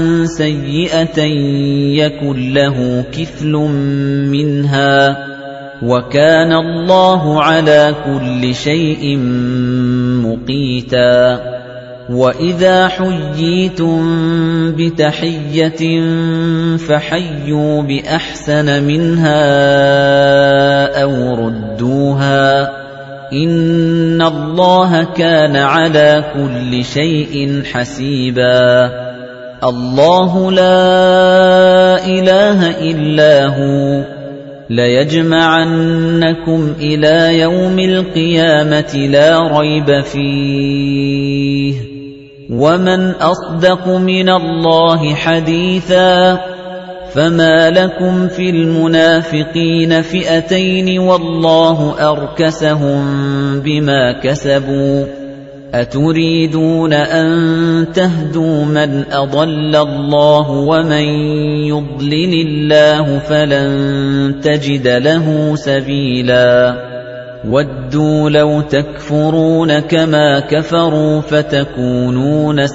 سَيِّئَةً يَكُن لَّهُ كِفْلٌ مِّنْهَا وَكَانَ اللَّهُ عَلَى كُلِّ شَيْءٍ مُقِيتًا وَإِذَا حُيِّيتُم بِتَحِيَّةٍ فَحَيُّوا بِأَحْسَنَ مِنْهَا أَوْ رُدُّوهَا إِنَّ اللَّهَ كَانَ عَلَى كُلِّ شَيْءٍ حَسِيبًا اللَّهُ لَا إِلَٰهَ إِلَّا هُوَ لَيَجْمَعَنَّكُمْ إِلَىٰ يَوْمِ الْقِيَامَةِ لَا رَيْبَ فِيهِ وَمَنْ أَصْدَقُ مِنَ اللَّهِ حَدِيثًا فَمَا لَكُمْ فِي الْمُنَافِقِينَ فِئَتَيْنِ وَاللَّهُ أَرْكَسَهُم بِمَا كَسَبُوا أَتُرِيدُونَ أَن تَهْدُوا مَنْ أَضَلَّ اللَّهُ وَمَن يُضْلِلِ اللَّهُ فَلَن تَجِدَ لَهُ سَبِيلًا وَدُّوا لَوْ تَكْفُرُونَ كَمَا كَفَرُوا فَتَكُونُونَ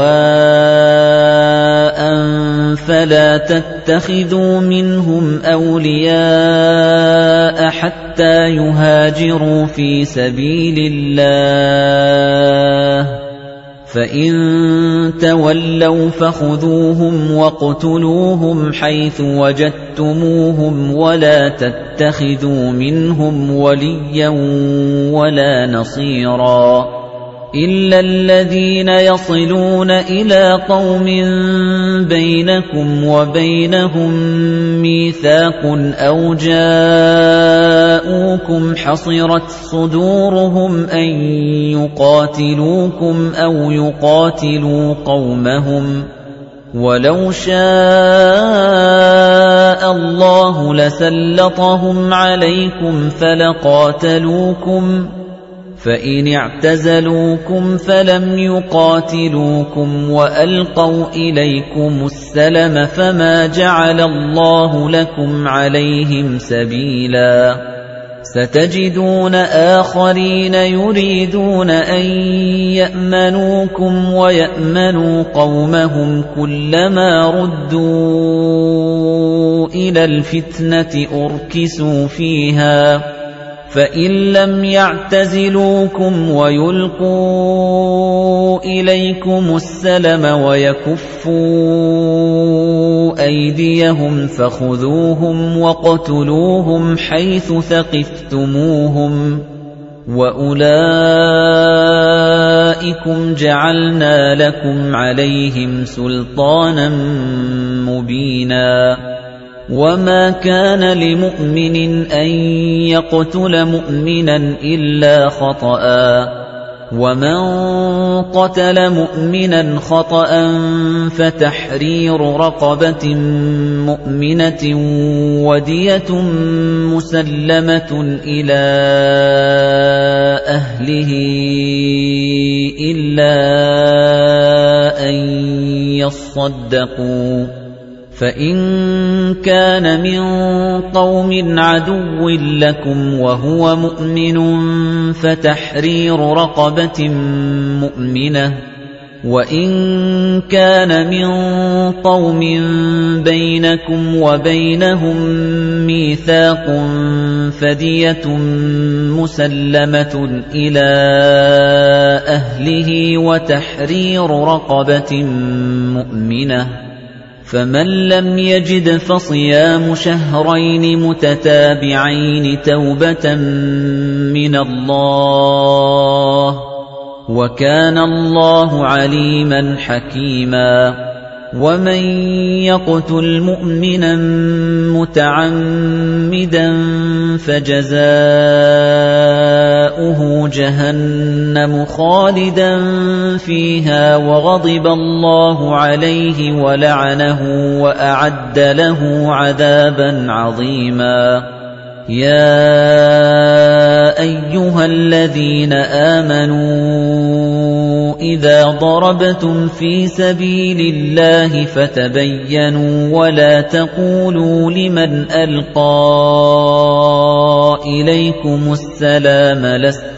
سَوَاءً فَلَا تَتَّخِذُوا مِنْهُمْ أَوْلِيَاءَ حَتَّى يُهَاجِرُوا فِي سَبِيلِ اللَّهِ فَإِن تَوَلَّوْا فَخُذُوهُمْ وَاقْتُلُوهُمْ حَيْثُ وَجَدتُّمُوهُمْ وَلَا تَتَّخِذُوا مِنْهُمْ وَلِيًّا وَلَا نَصِيرًا إِلَّا الَّذِينَ يَصِلُونَ إِلَىٰ قَوْمٍ بَيْنَكُمْ وَبَيْنَهُم مِّيثَاقٌ أَوْ جَاءُوكُمْ حَصِرَتْ صُدُورُهُمْ أَن يُقَاتِلُوكُمْ أَوْ يُقَاتِلُوا قَوْمَهُمْ وَلَوْ شَاءَ اللَّهُ لَسَلَّطَهُمْ عَلَيْكُمْ فَلَقَاتَلُوكُمْ فَإِنِ اعْتَزَلُوكُمْ فَلَمْ يُقَاتِلُوكُمْ وَأَلْقَوْا إِلَيْكُمُ السَّلَمَ فَمَا جَعَلَ اللَّهُ لَكُمْ عَلَيْهِمْ سَبِيلًا سَتَجِدُونَ آخَرِينَ يُرِيدُونَ أَن يَأْمَنُوكُمْ وَيَأْمَنُوا قَوْمَهُمْ كُلَّمَا رُدُّوا إِلَى الْفِتْنَةِ أُرْكِسُوا فِيهَا فَإِن لَّمْ يَعْتَزِلُوكُمْ وَيُلْقُوا إِلَيْكُمُ السَّلَمَ وَيَكُفُّوا أَيْدِيَهُمْ فَخُذُوهُمْ وَاقْتُلُوهُمْ حَيْثُ ثَقِفْتُمُوهُمْ وَأُولَٰئِكُمْ جَعَلْنَا لَكُمْ عَلَيْهِمْ سُلْطَانًا مُّبِينًا وَمَا كَانَ لِمُؤْمِنٍ أَن يَقْتُلَ مُؤْمِنًا إِلَّا خَطَأً وَمَن قَتَلَ مُؤْمِنًا خَطَأً فَتَحْرِيرُ رَقَبَةٍ مُؤْمِنَةٍ وَدِيَةٌ مُسَلَّمَةٌ إِلَىٰ أَهْلِهِ إِلَّا أَن يَصَّدَّقُوا فَإِن كَانَ مِن قَوْمٍ عَدُوٍّ لَّكُمْ وَهُوَ مُؤْمِنٌ فَتَحْرِيرُ رَقَبَةٍ مُّؤْمِنَةٍ وَإِن كَانَ مِن قَوْمٍ بَيْنَكُمْ وَبَيْنَهُم مِّيثَاقٌ فَدِيَةٌ مُّسَلَّمَةٌ إِلَىٰ أَهْلِهِ وَتَحْرِيرُ رَقَبَةٍ مُّؤْمِنَةٍ فَمَن لَّمْ يَجِدْ فَصِيَامُ شَهْرَيْنِ مُتَتَابِعَيْنِ تَوْبَةً مِّنَ اللَّهِ وَكَانَ اللَّهُ عَلِيمًا حَكِيمًا وَمَن يَقْتُلْ مُؤْمِنًا مُّتَعَمِّدًا فَجَزَاؤُهُ جَهَنَّمُ خَالِدًا فِيهَا وَغَضِبَ اللَّهُ عَلَيْهِ وَلَعَنَهُ وَأَعَدَّ لَهُ عَذَابًا عَظِيمًا يَا أَيُّهَا الَّذِينَ آمَنُوا إِذَا ضَرَبْتُمْ فِي سَبِيلِ اللَّهِ فَتَبَيَّنُوا وَلَا تَقُولُوا لِمَنْ أَلْقَىٰ إِلَيْكُمُ السَّلَامَ لَسْتَ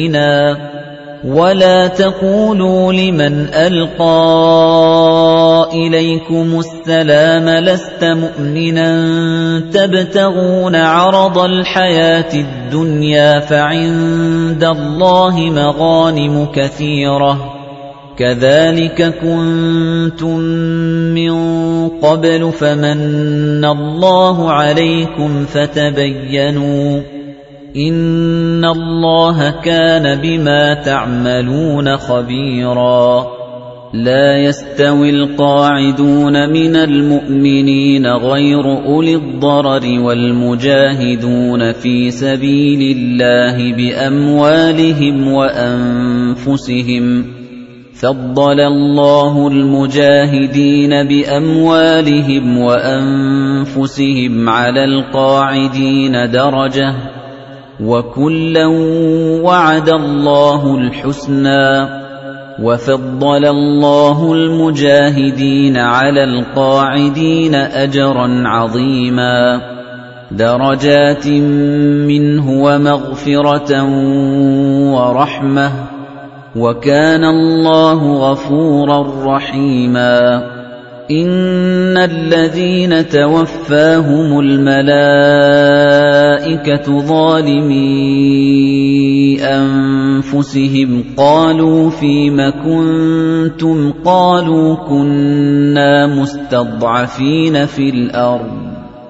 مُؤْمِنًا وَلَا تَقُولُوا لِمَنْ أَلْقَىٰ إِلَيْكُمُ السَّلَامَ لَسْتَ مُؤْمِنًا تَبْتَغُونَ عَرَضَ الْحَيَاةِ الدُّنْيَا فَعِندَ اللَّهِ مَغَانِمُ كَثِيرَةٌ كَذَلِكَ كُنتُم مِّن قَبْلُ فَمَنَّ اللَّهُ عَلَيْكُمْ فَتَبَيَّنُوا إِنَّ اللَّهَ كَانَ بِمَا تَعْمَلُونَ خَبِيرًا لا يستوي القاعدون من المؤمنين غير أولي الضرر والمجاهدون في سبيل الله بأموالهم وأنفسهم فضل الله المجاهدين بأموالهم وأنفسهم على القاعدين درجة وكلا وعد الله الحسنى وَفَضَّلَ اللَّهُ الْمُجَاهِدِينَ عَلَى الْقَاعِدِينَ أَجْرًا عَظِيمًا دَرَجَاتٍ مِّنْهُ وَمَغْفِرَةً وَرَحْمَةً وَكَانَ اللَّهُ غَفُورًا رَّحِيمًا إِنَّ الَّذِينَ تَوَفَّاهُمُ الْمَلَائِكَةُ ظَالِمِي أَنفُسِهِمْ قَالُوا فِيمَ كُنتُمْ قَالُوا كُنَّا مُسْتَضْعَفِينَ فِي الْأَرْضِ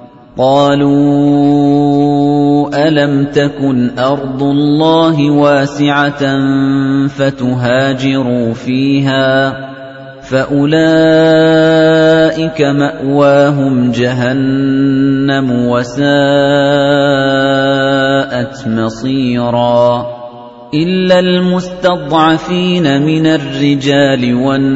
قَالُوا أَلَمْ تَكُنْ أَرْضُ اللَّهِ وَاسِعَةً فَتُهَاجِرُوا فِيهَا فَأُولَئِكَ مَأْوَاهُمْ جَهَنَّمُ وَسَاءَتْ مَصِيرًا إِلَّا الْمُسْتَضْعَفِينَ مِنَ الرِّجَالِ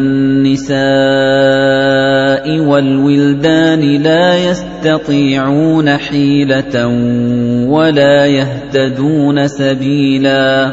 وَالنِّسَاءِ وَالْوِلْدَانِ لَا يَسْتَطِيعُونَ حِيلَةً وَلَا يَهْتَدُونَ سَبِيلًا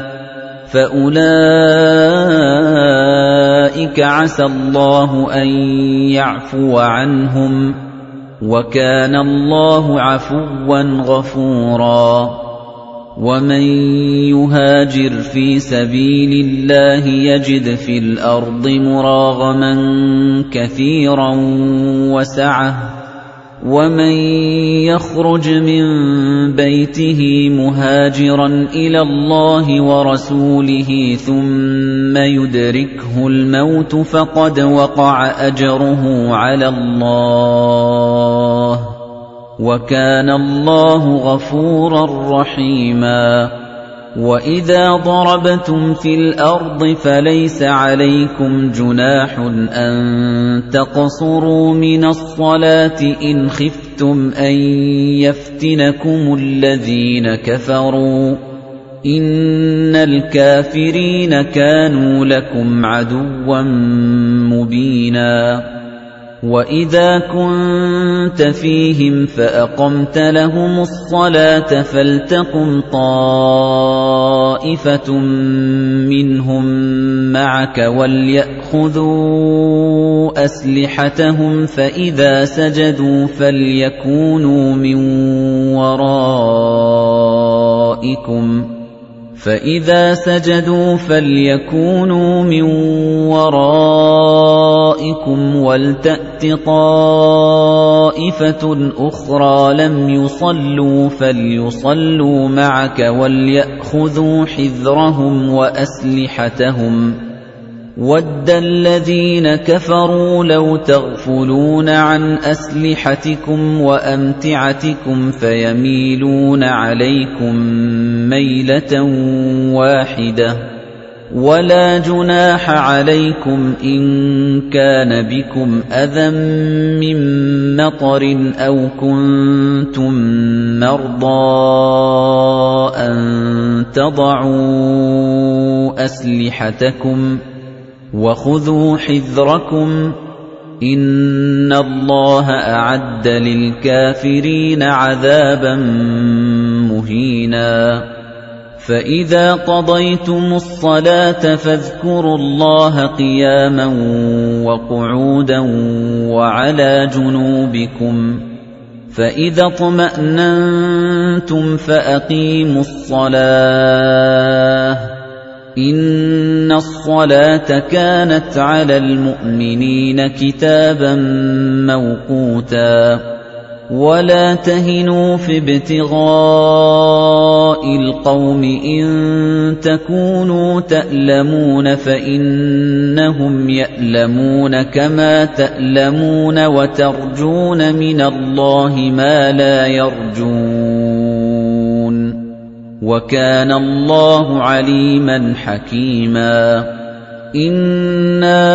فَأُولَئِكَ عَسَى اللَّهُ أَن يَعْفُوَ عَنْهُمْ وَكَانَ اللَّهُ عَفُوًّا غَفُورًا وَمَن يُهَاجِرْ فِي سَبِيلِ اللَّهِ يَجِدْ فِي الْأَرْضِ مُرَاغَمًا كَثِيرًا وَسَعَةً وَمَن يَخْرُجْ مِن بَيْتِهِ مُهَاجِرًا إِلَى اللَّهِ وَرَسُولِهِ ثُمَّ يُدْرِكْهُ الْمَوْتُ فَقَدْ وَقَعَ أَجْرُهُ عَلَى اللَّهِ وَكَانَ اللَّهُ غَفُورًا رَّحِيمًا وَإِذَا ضَرَبْتُمْ فِي الْأَرْضِ فَلَيْسَ عَلَيْكُمْ جُنَاحٌ أَن تَقْصُرُوا مِنَ الصَّلَاةِ إِنْ خِفْتُمْ أَن يَفْتِنَكُمُ الَّذِينَ كَفَرُوا إِنَّ الْكَافِرِينَ كَانُوا لَكُمْ عَدُوًّا مُّبِينًا وَإِذَا كُنتَ فِيهِمْ فَأَقَمْتَ لَهُمُ الصَّلَاةَ فَلْتَقُمْ طَائِفَةٌ مِّنْهُم مَّعَكَ وَلْيَأْخُذُوا أَسْلِحَتَهُمْ فَإِذَا سَجَدُوا فَلْيَكُونُوا مِن وَرَائِكُمْ وَلْتَأْتِ طَائِفَةٌ أُخْرَىٰ لَمْ يُصَلُّوا فَلْيُصَلُّوا مَعَكَ وَلْيَأْخُذُوا حِذْرَهُمْ وَأَسْلِحَتَهُمْ وَدَّ الَّذِينَ كَفَرُوا لَوْ تَغْفُلُونَ عَنْ أَسْلِحَتِكُمْ وَأَمْتِعَتِكُمْ فَيَمِيلُونَ عَلَيْكُمْ مَيْلَةً وَاحِدَةً وَلَا جُنَاحَ عَلَيْكُمْ إِن كَانَ بِكُمْ أَذًى مِّن مَّطَرٍ أَوْ كُنتُم مَّرْضَىٰ أَن تَضَعُوا أَسْلِحَتَكُمْ وَخُذُوا حِذْرَكُمْ إِنَّ اللَّهَ أَعَدَّ لِلْكَافِرِينَ عَذَابًا مُّهِينًا فَإِذَا قَضَيْتُمُ الصَّلَاةَ فَاذْكُرُوا اللَّهَ قِيَامًا وَقُعُودًا وَعَلَىٰ جُنُوبِكُمْ فَإِذَا اطْمَأْنَنتُمْ فَأَقِيمُوا الصَّلَاةَ إِنَّ الصَّلَاةَ كَانَتْ عَلَى الْمُؤْمِنِينَ كِتَابًا مَّوْقُوتًا وَلَا تَهِنُوا فِي ابْتِغَاءِ الْقَوْمِ إِن تَكُونُوا تَأْلَمُونَ فَإِنَّهُمْ يَأْلَمُونَ كَمَا تَأْلَمُونَ وَتَرْجُونَ مِنَ اللَّهِ مَا لَا يَرْجُونَ وَكَانَ اللَّهُ عَلِيمًا حَكِيمًا إِنَّا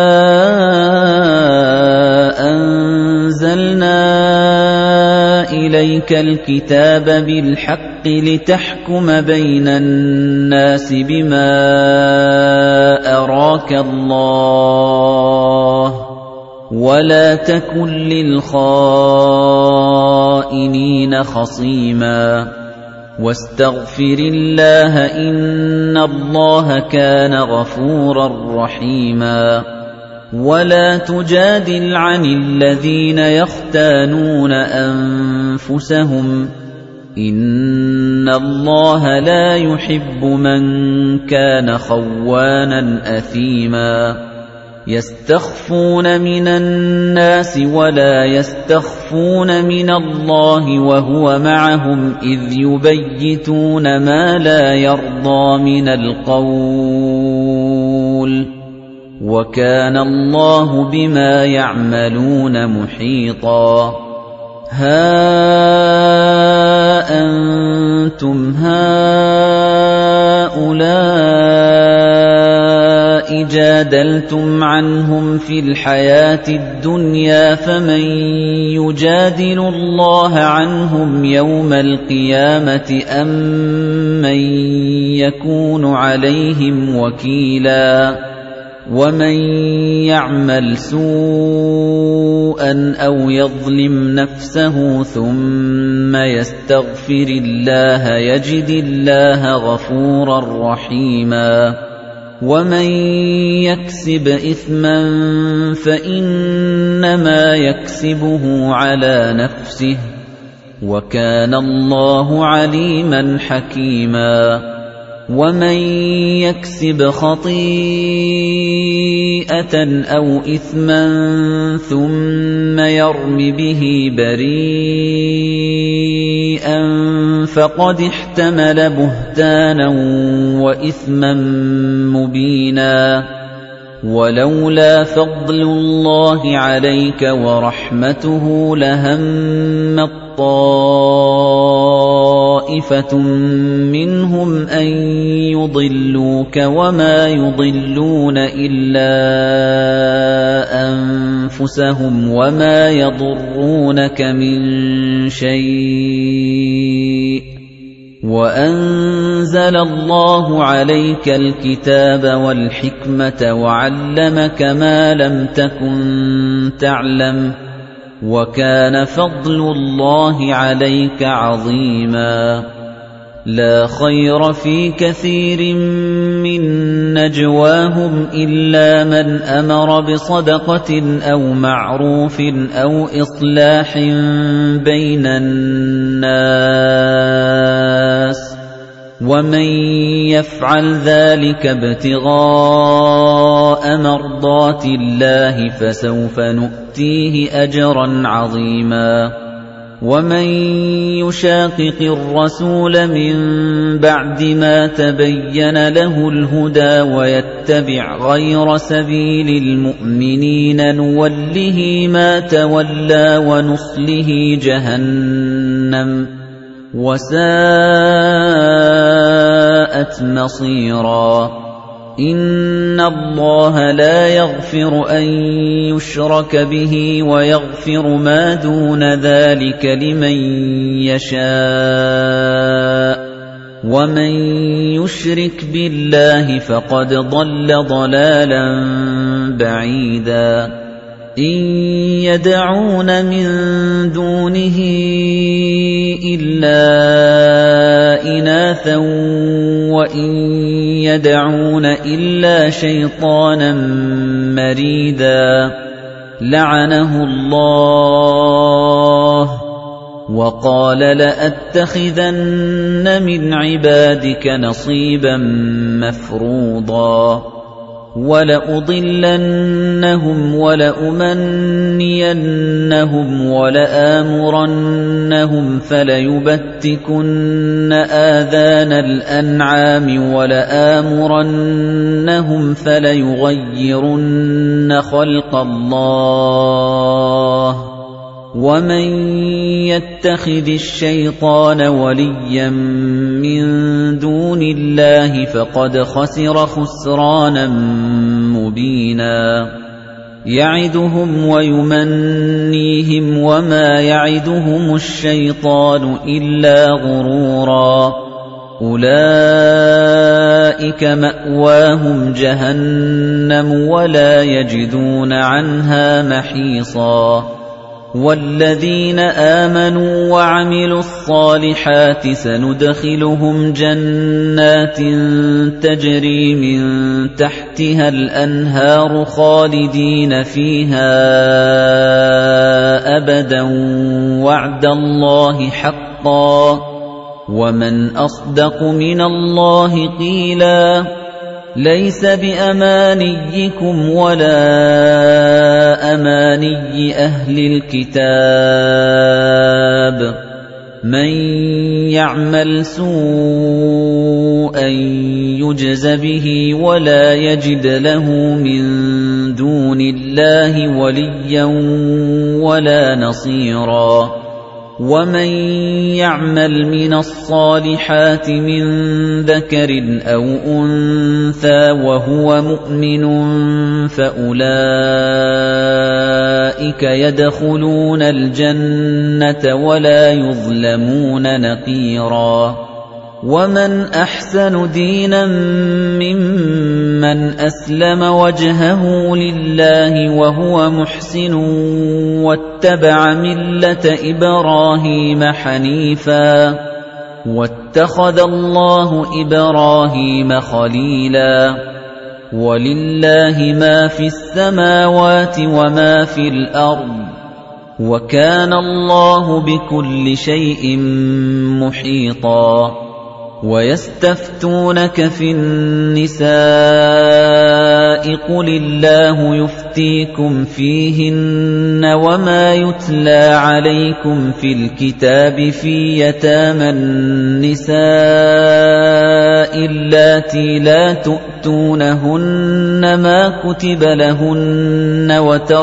أَنزَلْنَا إِلَيْكَ الْكِتَابَ بِالْحَقِّ لِتَحْكُمَ بَيْنَ النَّاسِ بِمَا أَرَاكَ اللَّهُ وَلَا تَكُن لِّلْخَائِنِينَ خَصِيمًا وَاسْتَغْفِرِ اللَّهَ إِنَّ اللَّهَ كَانَ غَفُورًا رَّحِيمًا وَلَا تُجَادِلْ عَنِ الَّذِينَ يَخْتَانُونَ أَنفُسَهُمْ ۚ إِنَّ اللَّهَ لَا يُحِبُّ مَن كَانَ خَوَّانًا أَثِيمًا يَسْتَخْفُونَ مِنَ النَّاسِ وَلَا يَسْتَخْفُونَ مِنَ اللَّهِ وَهُوَ مَعَهُمْ إِذْ يُبَيِّتُونَ مَا لَا يَرْضَىٰ مِنَ الْقَوْلِ ۚ وَكَانَ اللَّهُ بِمَا يَعْمَلُونَ مُحِيطًا هَا أَنتُمْ هَٰؤُلَاءِ جَادَلْتُمْ عَنْهُمْ فِي الْحَيَاةِ الدُّنْيَا فَمَن يُجَادِلُ اللَّهَ عَنْهُمْ يَوْمَ الْقِيَامَةِ أَم مَّن يَكُونُ عَلَيْهِمْ وَكِيلًا وَمَن يَعْمَلْ سُوءًا أَوْ يَظْلِمْ نَفْسَهُ ثُمَّ يَسْتَغْفِرِ اللَّهَ يَجِدِ اللَّهَ غَفُورًا رَّحِيمًا وَمَن يَكْسِبْ إِثْمًا فَإِنَّمَا يَكْسِبُهُ عَلَىٰ نَفْسِهِ ۚ وَكَانَ اللَّهُ عَلِيمًا حَكِيمًا وَمَن يَكْسِبْ خَطِيئَةً أَوْ إِثْمًا ثُمَّ يَرْمِ بِهِ بَرِيئًا فَقَدِ احْتَمَلَ بُهْتَانًا وَإِثْمًا مُّبِينًا وَلَوْلَا فَضْلُ اللَّهِ عَلَيْكَ وَرَحْمَتُهُ لَهَمَّت طَّائِفَةٌ مِّنْهُمْ أَن يُضِلُّوكَ وَمَا يُضِلُّونَ إِلَّا أَنفُسَهُمْ وَمَا يَضُرُّونَكَ مِن شَيْءٍ وَأَنزَلَ اللَّهُ عَلَيْكَ الْكِتَابَ وَالْحِكْمَةَ وَعَلَّمَكَ مَا لَمْ تَكُن تَعْلَمُ وَكَانَ فَضْلُ اللَّهِ عَلَيْكَ عَظِيمًا لَا خَيْرَ فِي كَثِيرٍ مِّن نَّجْوَاهُمْ إِلَّا مَنْ أَمَرَ بِصَدَقَةٍ أَوْ مَعْرُوفٍ أَوْ إِصْلَاحٍ بَيْنَ النَّاسِ وَمَن يَفْعَلْ ذَلِكَ ابْتِغَاءَ مَرْضَاتِ اللَّهِ فَسَوْفَ نُؤْتِيهِ أَجْرًا عَظِيمًا وَمَن يُشَاقِقِ الرَّسُولَ مِن بَعْدِ مَا تَبَيَّنَ لَهُ الْهُدَى وَيَتَّبِعْ غَيْرَ سَبِيلِ الْمُؤْمِنِينَ نُوَلِّهِ مَا تَوَلَّىٰ وَنُصْلِهِ جَهَنَّمَ وَسَاءَتْ مَصِيرًا إِنَّ اللَّهَ لَا يَغْفِرُ أَن يُشْرَكَ بِهِ وَيَغْفِرُ مَا دُونَ ذَلِكَ لِمَن يَشَاءُ وَمَن يُشْرِكْ بِاللَّهِ فَقَدْ ضَلَّ ضَلَالًا بَعِيدًا إِن يَدْعُونَ مِن دُونِهِ إِلَّا إِنَاثًا وَإِن يَدْعُونَ إِلَّا شَيْطَانًا مَّرِيدًا لَّعَنَهُ اللَّهُ وَقَالَ لَأَتَّخِذَنَّ مِنْ عِبَادِكَ نَصِيبًا مَفْرُوضًا وَلَأُضِلَّنَّهُمْ وَلَأُمَنِّيَنَّهُمْ وَلَآمُرَنَّهُمْ فَلَيُبَتِّكُنَّ آذَانَ الْأَنْعَامِ وَلَآمُرَنَّهُمْ فَلَيُغَيِّرُنَّ خَلْقَ اللَّهِ ۚ وَمَن يَتَّخِذِ الشَّيْطَانَ وَلِيًّا مِّن دُونِ اللَّهِ فَقَدْ خَسِرَ خُسْرَانًا مُّبِينًا يَعِدُهُمْ وَيُمَنِّيهِمْ وَمَا يَعِدُهُمُ الشَّيْطَانُ إِلَّا غُرُورًا أُولَئِكَ مَأْوَاهُمْ جَهَنَّمُ وَلَا يَجِدُونَ عَنْهَا مَحِيصًا وَالَّذِينَ آمَنُوا وَعَمِلُوا الصَّالِحَاتِ سَنُدْخِلُهُمْ جَنَّاتٍ تَجْرِي مِن تَحْتِهَا الْأَنْهَارُ خَالِدِينَ فِيهَا أَبَدًا وَعْدَ اللَّهِ حَقًّا ۚ وَمَنْ أَصْدَقُ مِنَ اللَّهِ قِيلًا لَيْسَ بِأَمَانِيِّكُمْ وَلَا أَمَانِيِّ أَهْلِ الْكِتَابِ مَن يَعْمَلْ سُوءًا يُجْزَ بِهِ وَلَا يَجِدْ لَهُ مِن دُونِ اللَّهِ وَلِيًّا وَلَا نَصِيرًا وَمَن يَعْمَلْ مِنَ الصَّالِحَاتِ مِن ذَكَرٍ أَوْ أُنثَىٰ وَهُوَ مُؤْمِنٌ فَأُولَٰئِكَ يَدْخُلُونَ الْجَنَّةَ وَلَا يُظْلَمُونَ نَقِيرًا وَمَنْ أَحْسَنُ دِينًا مِّمَّنْ أَسْلَمَ وَجْهَهُ لِلَّهِ وَهُوَ مُحْسِنٌ وَاتَّبَعَ مِلَّةَ إِبْرَاهِيمَ حَنِيفًا ۗ وَاتَّخَذَ اللَّهُ إِبْرَاهِيمَ خَلِيلًا وَلِلَّهِ مَا فِي السَّمَاوَاتِ وَمَا فِي الْأَرْضِ ۚ وَكَانَ اللَّهُ بِكُلِّ شَيْءٍ مُحِيطًا وَيَسْتَفْتُونَكَ فِي النِّسَاءِ قُلِ اللَّهُ يُفْتِيكُمْ فِيهِنَّ وَمَا يُتْلَىٰ عَلَيْكُمْ فِي الْكِتَابِ فِي يَتَامَى النِّسَاءِ اللَّاتِي لَا تُؤْتُونَهُنَّ مَا كُتِبَ لَهُنَّ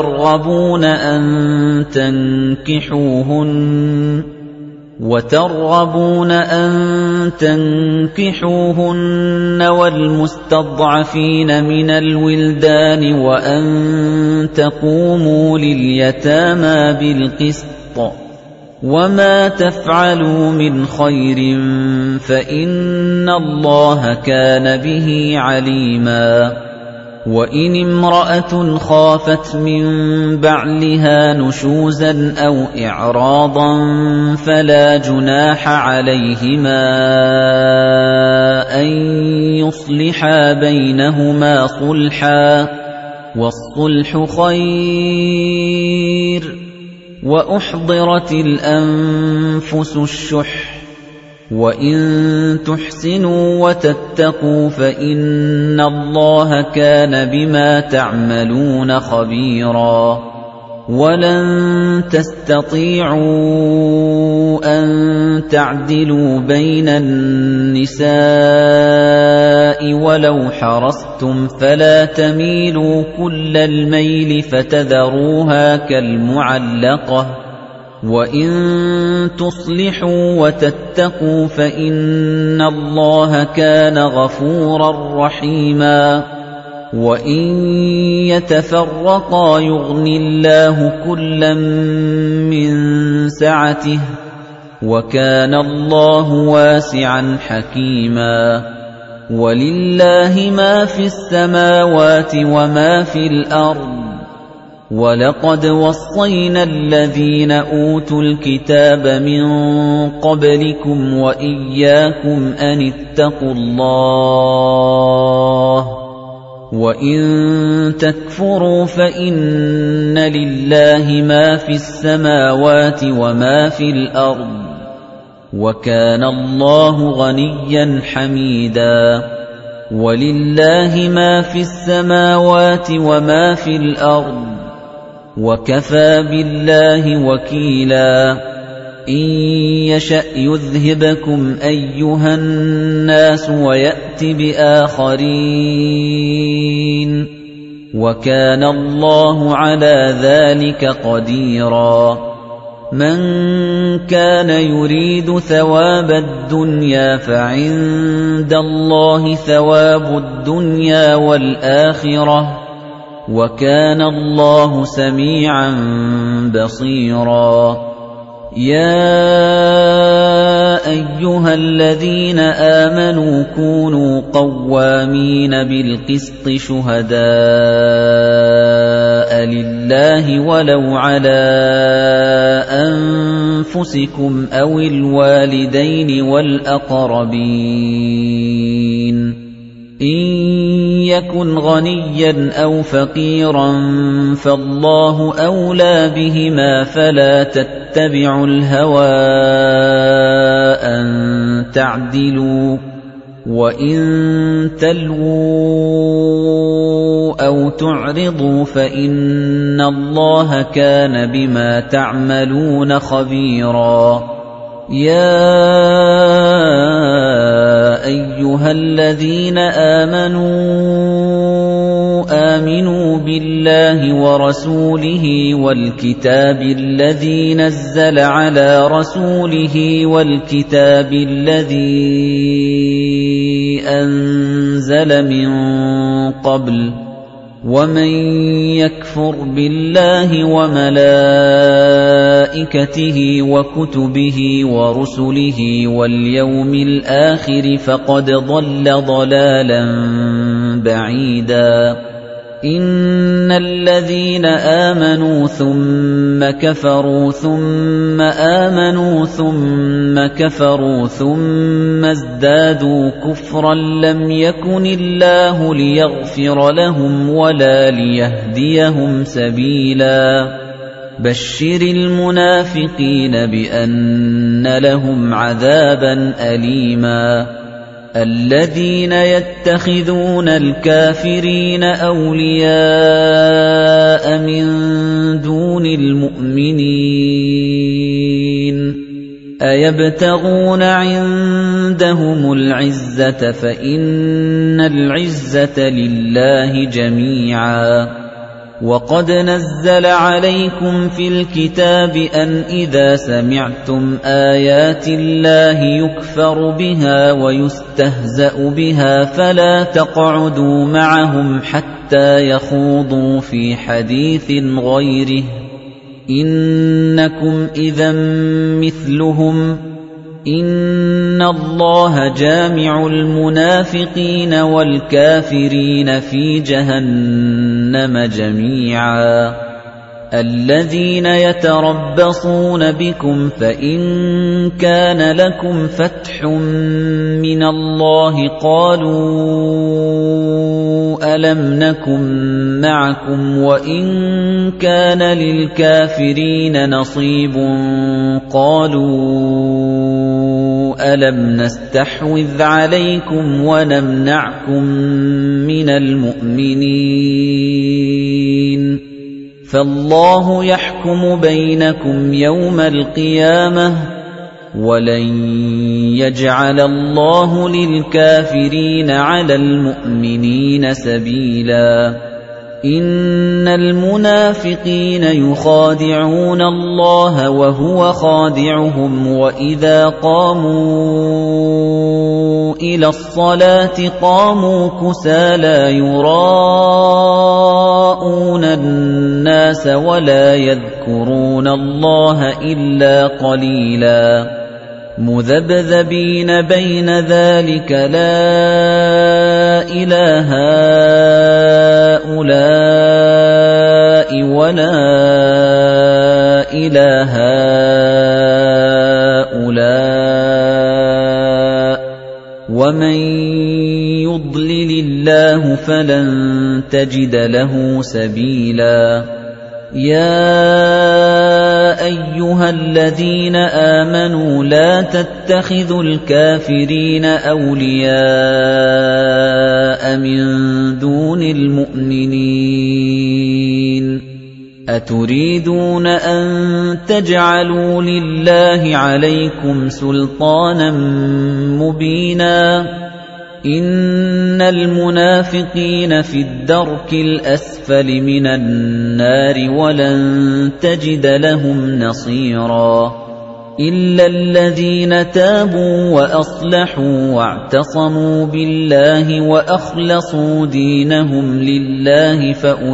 وترغبون أن تنكحوهن والمستضعفين من الولدان وأن تقوموا لليتامى بالقسط وما تفعلوا من خير فإن الله كان به عليما وَإِنِ امْرَأَةٌ خَافَتْ مِن بَعْلِهَا نُشُوزًا أَوْ إِعْرَاضًا فَلَا جُنَاحَ عَلَيْهِمَا أَن يُصْلِحَا بَيْنَهُمَا صُلْحًا ۚ وَالصُّلْحُ خَيْرٌ ۗ وَأُحْضِرَتِ الْأَنفُسُ الشُّحَّ ۚ وَإِن تُحْسِنُوا وَتَتَّقُوا فَإِنَّ اللَّهَ كَانَ بِمَا تَعْمَلُونَ خَبِيرًا وَلَن تَسْتَطِيعُوا أَن تَعْدِلُوا بَيْنَ النِّسَاءِ وَلَوْ حَرَصْتُمْ فَلَا تَمِيلُوا كُلَّ الْمَيْلِ فَتَذَرُوهَا كَالْمُعَلَّقَةِ ۚ وَإِن تُصْلِحُوا وَتَتَّقُوا فَإِنَّ اللَّهَ كَانَ غَفُورًا رَّحِيمًا وَإِن يَتَفَرَّقَا يُغْنِ اللَّهُ كُلًّا مِّن سَعَتِهِ ۚ وَكَانَ اللَّهُ وَاسِعًا حَكِيمًا وَلِلَّهِ مَا فِي السَّمَاوَاتِ وَمَا فِي الْأَرْضِ وَلَقَدْ وَصَّيْنَا الَّذِينَ أُوتُوا الْكِتَابَ مِن قَبْلِكُمْ وَإِيَّاكُمْ أَنِ اتَّقُوا اللَّهَ وَإِن تَكْفُرُوا فَإِنَّ لِلَّهِ مَا فِي السَّمَاوَاتِ وَمَا فِي الْأَرْضِ وَكَانَ اللَّهُ غَنِيًّا حَمِيدًا وَلِلَّهِ مَا فِي السَّمَاوَاتِ وَمَا فِي الْأَرْضِ وَكَفَى بِاللَّهِ وَكِيلًا إِن يَشَأْ يُذْهِبْكُمْ أَيُّهَا النَّاسُ وَيَأْتِ بِآخَرِينَ وَكَانَ اللَّهُ عَلَى ذَلِكَ قَدِيرًا مَنْ كَانَ يُرِيدُ ثَوَابَ الدُّنْيَا فَعِندَ اللَّهِ ثَوَابُ الدُّنْيَا وَالْآخِرَةِ وَكَانَ اللَّهُ سَمِيعًا بَصِيرًا يَا أَيُّهَا الَّذِينَ آمَنُوا كُونُوا قَوَّامِينَ بِالْقِسْطِ شُهَدَاءَ لِلَّهِ وَلَوْ عَلَىٰ أَنفُسِكُمْ أَوِ الْوَالِدَيْنِ وَالْأَقْرَبِينَ إِن يَكُنْ غَنِيًّا أَوْ فَقِيرًا فَاللَّهُ أَوْلَىٰ بِهِمَا فَلَا تَتَّبِعُوا الْهَوَىٰ أَن تَعْدِلُوا وَإِن تَلْوُوا أَوْ تُعْرِضُوا فَإِنَّ اللَّهَ كَانَ بِمَا تَعْمَلُونَ خَبِيرًا يَا أَيُّهَا الَّذِينَ آمِنُوا بِاللَّهِ وَرَسُولِهِ وَالْكِتَابِ الَّذِي نَزَّلَ عَلَىٰ رَسُولِهِ وَالْكِتَابِ الَّذِي أَنزَلَ مِن قَبْلُ وَمَن يَكْفُرْ بِاللَّهِ وَمَلَائِكَتِهِ وَكُتُبِهِ وَرُسُلِهِ وَالْيَوْمِ الْآخِرِ فَقَدْ ضَلَّ ضَلَالًا بَعِيدًا إِنَّ الَّذِينَ آمَنُوا ثُمَّ كَفَرُوا ثُمَّ آمَنُوا ثُمَّ كَفَرُوا ثُمَّ ازْدَادُوا كُفْرًا لَّمْ يَكُنِ اللَّهُ لِيَغْفِرَ لَهُمْ وَلَا لِيَهْدِيَهُمْ سَبِيلًا بَشِّرِ الْمُنَافِقِينَ بِأَنَّ لَهُمْ عَذَابًا أَلِيمًا الَّذِينَ يَتَّخِذُونَ الْكَافِرِينَ أَوْلِيَاءَ مِن دُونِ الْمُؤْمِنِينَ أَيَبْتَغُونَ عِندَهُمُ الْعِزَّةَ فَإِنَّ الْعِزَّةَ لِلَّهِ جَمِيعًا وَقَدْ نَزَّلَ عَلَيْكُمْ فِي الْكِتَابِ أَنْ إِذَا سَمِعْتُمْ آيَاتِ اللَّهِ يُكْفَرُ بِهَا وَيُسْتَهْزَأُ بِهَا فَلَا تَقْعُدُوا مَعَهُمْ حَتَّى يَخُوضُوا فِي حَدِيثٍ غَيْرِهِ إِنَّكُمْ إِذًا مِثْلُهُمْ إِنَّ اللَّهَ جَامِعُ الْمُنَافِقِينَ وَالْكَافِرِينَ فِي جَهَنَّمَ جَمِيعًا الَّذِينَ يَتَرَبَّصُونَ بِكُمْ فَإِن كَانَ لَكُمْ فَتْحٌ مِّنَ اللَّهِ قَالُوا أَلَمْ نَكُن مَّعَكُمْ وَإِن كَانَ لِلْكَافِرِينَ نَصِيبٌ قَالُوا أَلَمْ نَسْتَحْوِذْ عَلَيْكُمْ وَنَمْنَعْكُم مِّنَ الْمُؤْمِنِينَ فَاللَّهُ يَحْكُمُ بَيْنَكُمْ يَوْمَ الْقِيَامَةِ وَلَن يَجْعَلَ اللَّهُ لِلْكَافِرِينَ عَلَى الْمُؤْمِنِينَ سَبِيلًا إِنَّ الْمُنَافِقِينَ يُخَادِعُونَ اللَّهَ وَهُوَ خَادِعُهُمْ وَإِذَا قَامُوا إِلَى الصَّلَاةِ قَامُوا كُسَالَىٰ يُرَاءُونَ النَّاسَ وَلَا يَذْكُرُونَ اللَّهَ إِلَّا قَلِيلًا مُذَبْذَبِينَ بَيْنَ ذَلِكَ لَا إِلَٰهَ هَٰؤُلَاءِ وَلَا إِلَٰهَ هَٰؤُلَاءِ وَمَن يُضْلِلِ اللَّهُ فَلَن تَجِدَ لَهُ سَبِيلًا يَا أَيُّهَا الَّذِينَ آمَنُوا لَا تَتَّخِذُوا الْكَافِرِينَ أَوْلِيَاءَ مِن دُونِ الْمُؤْمِنِينَ أَتُرِيدُونَ أَن تَجْعَلُوا لِلَّهِ عَلَيْكُمْ سُلْطَانًا مُّبِينًا إِنَّ الْمُنَافِقِينَ فِي الدَّرْكِ الْأَسْفَلِ مِنَ النَّارِ وَلَن تَجِدَ لَهُمْ نَصِيرًا إِلَّا الَّذِينَ تَابُوا وَأَصْلَحُوا وَاعْتَصَمُوا بِاللَّهِ وَأَخْلَصُوا دِينَهُمْ لِلَّهِ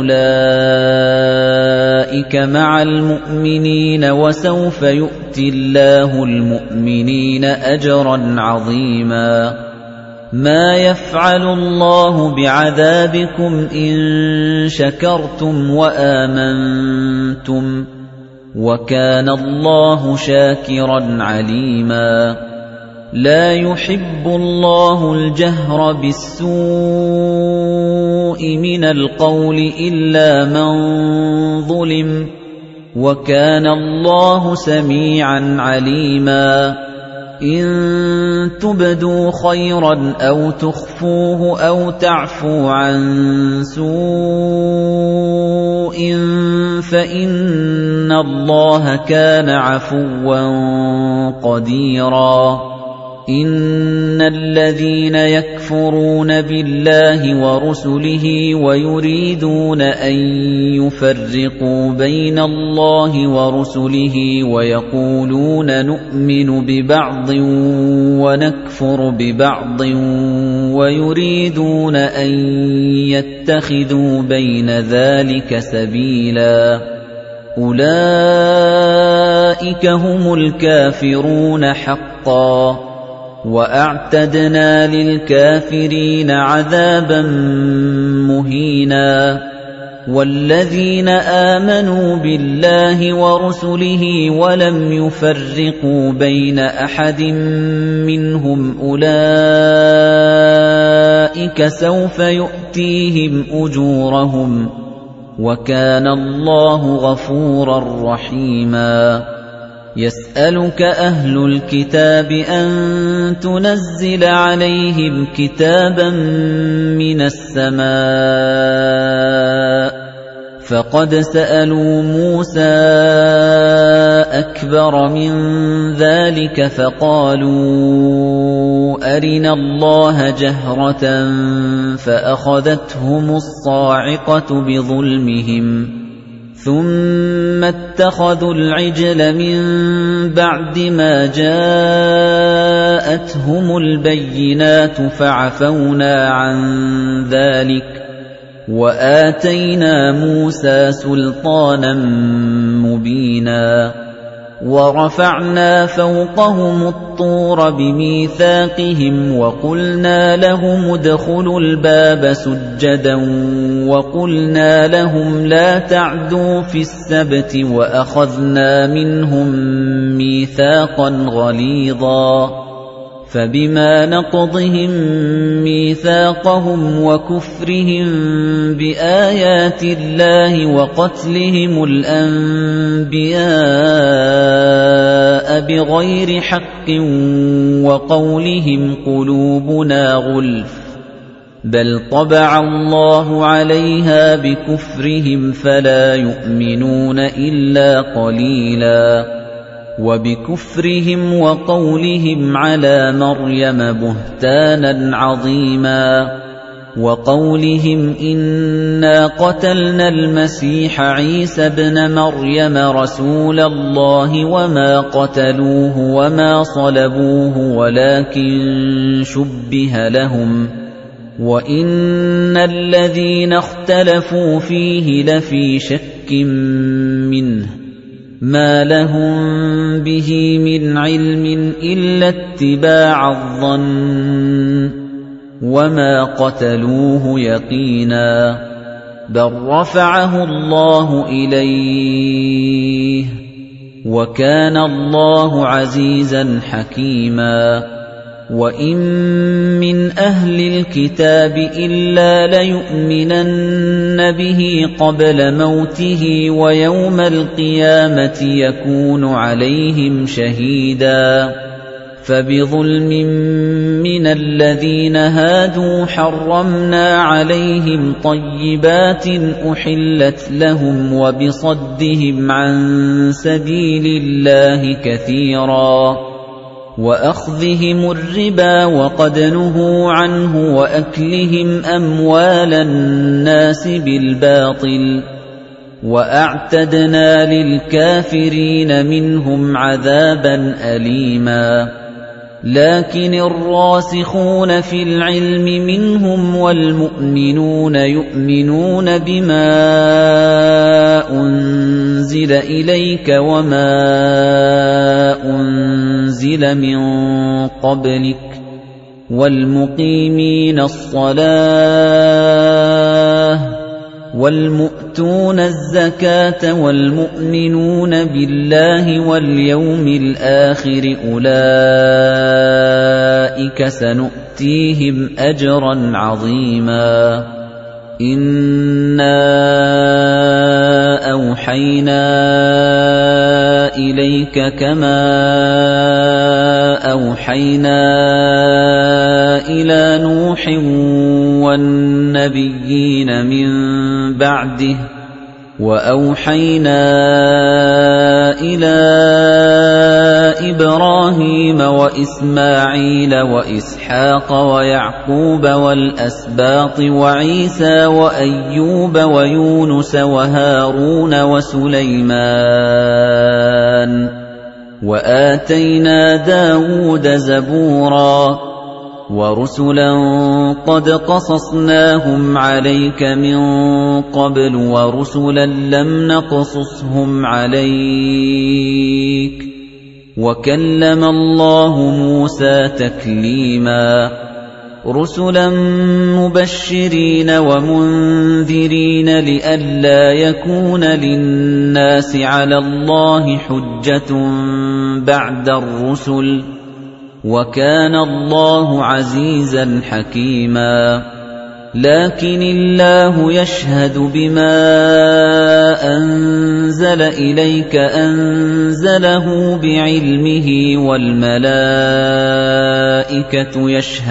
فَأُولَئِكَ مَعَ الْمُؤْمِنِينَ وَسَوْفَ يُؤْتِ اللَّهُ الْمُؤْمِنِينَ أَجْرًا عَظِيمًا مَا يَفْعَلُ اللَّهُ بِعَذَابِكُمْ إِن شَكَرْتُمْ وَآمَنتُمْ وَكَانَ اللَّهُ شَاكِرًا عَلِيمًا لَا يُحِبُّ اللَّهُ الْجَهْرَ بِالسُّوءِ مِنَ الْقَوْلِ إِلَّا مَن ظُلِمَ وَكَانَ اللَّهُ سَمِيعًا عَلِيمًا إِن تُبْدُوا خَيْرًا أَوْ تُخْفُوهُ أَوْ تَعْفُوا عَن سُوءٍ فَإِنَّ اللَّهَ كَانَ عَفُوًّا قَدِيرًا إِنَّ الَّذِينَ يَكْفُرُونَ بِاللَّهِ وَرُسُلِهِ وَيُرِيدُونَ أَن يُفَرِّقُوا بَيْنَ اللَّهِ وَرُسُلِهِ وَيَقُولُونَ نُؤْمِنُ بِبَعْضٍ وَنَكْفُرُ بِبَعْضٍ وَيُرِيدُونَ أَن يَتَّخِذُوا بَيْنَ ذَلِكَ سَبِيلًا أُولَئِكَ هُمُ الْكَافِرُونَ حَقًّا وَأَعْتَدْنَا لِلْكَافِرِينَ عَذَابًا مُهِينًا وَالَّذِينَ آمَنُوا بِاللَّهِ وَرُسُلِهِ وَلَمْ يُفَرِّقُوا بَيْنَ أَحَدٍ مِّنْهُمْ أُولَئِكَ سَوْفَ يُؤْتِيهِمْ أُجُورَهُمْ وَكَانَ اللَّهُ غَفُورًا رَّحِيمًا يَسْأَلُكَ أَهْلُ الْكِتَابِ أَن تُنَزِّلَ عَلَيْهِمْ كِتَابًا مِّنَ السَّمَاءِ فَقَدْ سَأَلُوا مُوسَىٰ أَكْبَرَ مِن ذَلِكَ فَقَالُوا أَرِنَا اللَّهَ جَهْرَةً فَأَخَذَتْهُمُ الصَّاعِقَةُ بِظُلْمِهِمْ ثُمَّ اتَّخَذُوا الْعِجْلَ مِن بَعْدِ مَا جَاءَتْهُمُ الْبَيِّنَاتُ فَعَفَوْنَا عَن ذَلِكَ وَآتَيْنَا مُوسَىٰ سُلْطَانًا مُّبِينًا وَرَفَعْنَا فَوْقَهُمُ الطُّورَ بِمِيثَاقِهِمْ وَقُلْنَا لَهُمُ ادْخُلُوا الْبَابَ سُجَّدًا وَقُلْنَا لَهُمْ لَا تَعْدُوا فِي السَّبْتِ وَأَخَذْنَا مِنْهُم مِّيثَاقًا غَلِيظًا فَبِمَا نَقْضِهِم مِّيثَاقَهُمْ وَكُفْرِهِم بِآيَاتِ اللَّهِ وَقَتْلِهِمُ الْأَنبِيَاءَ بِغَيْرِ حَقٍّ وَقَوْلِهِمْ قُلُوبُنَا غُلْفٌ بَلْ طَبَعَ اللَّهُ عَلَيْهَا بِكُفْرِهِمْ فَلَا يُؤْمِنُونَ إِلَّا قَلِيلًا وَبِكُفْرِهِمْ وَقَوْلِهِمْ عَلَى مَرْيَمَ بُهْتَانًا عَظِيمًا وَقَوْلِهِمْ إِنَّا قَتَلْنَا الْمَسِيحَ عِيسَى ابْنَ مَرْيَمَ رَسُولَ اللَّهِ وَمَا قَتَلُوهُ وَمَا صَلَبُوهُ وَلَكِن شُبِّهَ لَهُمْ وَإِنَّ الَّذِينَ اخْتَلَفُوا فِيهِ لَفِي شَكٍّ مِّنْهُ مَا لَهُم بِهِ مِنْ عِلْمٍ إِلَّا اتِّبَاعَ الظَّنِّ وَمَا قَتَلُوهُ يَقِينًا بَلْ رَفَعَهُ اللَّهُ إِلَيْهِ وَكَانَ اللَّهُ عَزِيزًا حَكِيمًا وَإِن مِّنْ أَهْلِ الْكِتَابِ إِلَّا لَيُؤْمِنَنَّ بِهِ قَبْلَ مَوْتِهِ وَيَوْمَ الْقِيَامَةِ يَكُونُ عَلَيْهِمْ شَهِيدًا فَبِظُلْمٍ مِّنَ الَّذِينَ هَادُوا حَرَّمْنَا عَلَيْهِمْ طَيِّبَاتٍ أُحِلَّتْ لَهُمْ وَبِصَدِّهِمْ عَن سَبِيلِ اللَّهِ كَثِيرًا وَأَخْذِهِمُ الرِّبَا وَقَدْ نُهُوا عَنْهُ وَأَكْلِهِمْ أَمْوَالَ النَّاسِ بِالْبَاطِلِ وَأَعْتَدْنَا لِلْكَافِرِينَ مِنْهُمْ عَذَابًا أَلِيمًا لَكِنِ الرَّاسِخُونَ فِي الْعِلْمِ مِنْهُمْ وَالْمُؤْمِنُونَ يُؤْمِنُونَ بِمَا أُنْزِلَ إِلَيْكَ وَمَا أُنْزِلَ مِنْ قَبْلِكَ وَالْمُقِيمِينَ الصَّلَاةَ وَالْمُؤْتُونَ الزَّكَاةَ وَالْمُؤْمِنُونَ بِاللَّهِ وَالْيَوْمِ الْآخِرِ أُولَئِكَ سَنُؤْتِيهِمْ أَجْرًا عَظِيمًا إِنَّا أَوْحَيْنَا إِلَيْكَ كَمَا أَوْحَيْنَا إِلَى نُوحٍ وَالنَّبِيِّينَ مِن بَعْدِهِ وَأَوْحَيْنَا إِلَى إِبْرَاهِيمَ وَإِسْمَاعِيلَ وَإِسْحَاقَ وَيَعْقُوبَ وَالْأَسْبَاطِ وَعِيسَى وَأَيُّوبَ وَيُونُسَ وَهَارُونَ وَسُلَيْمَانَ وَآتَيْنَا دَاوُودَ زَبُورًا وَرُسُلًا قَدْ قَصَصْنَاهُمْ عَلَيْكَ مِن قَبْلُ وَرُسُلًا لَّمْ نَقْصُصْهُمْ عَلَيْكَ وَكَلَّمَ اللَّهُ مُوسَىٰ تَكْلِيمًا رُسُلًا مُبَشِّرِينَ وَمُنذِرِينَ لِئَلَّا يَكُونَ لِلنَّاسِ عَلَى اللَّهِ حُجَّةٌ بَعْدَ الرُّسُلِ وَكَانَ اللَّهُ عَزِيزًا حَكِيمًا لَكِنِ اللَّهُ يَشْهَدُ بِمَا أَنزَلَ إِلَيْكَ أَنزَلَهُ بِعِلْمِهِ وَالْمَلَائِكَةُ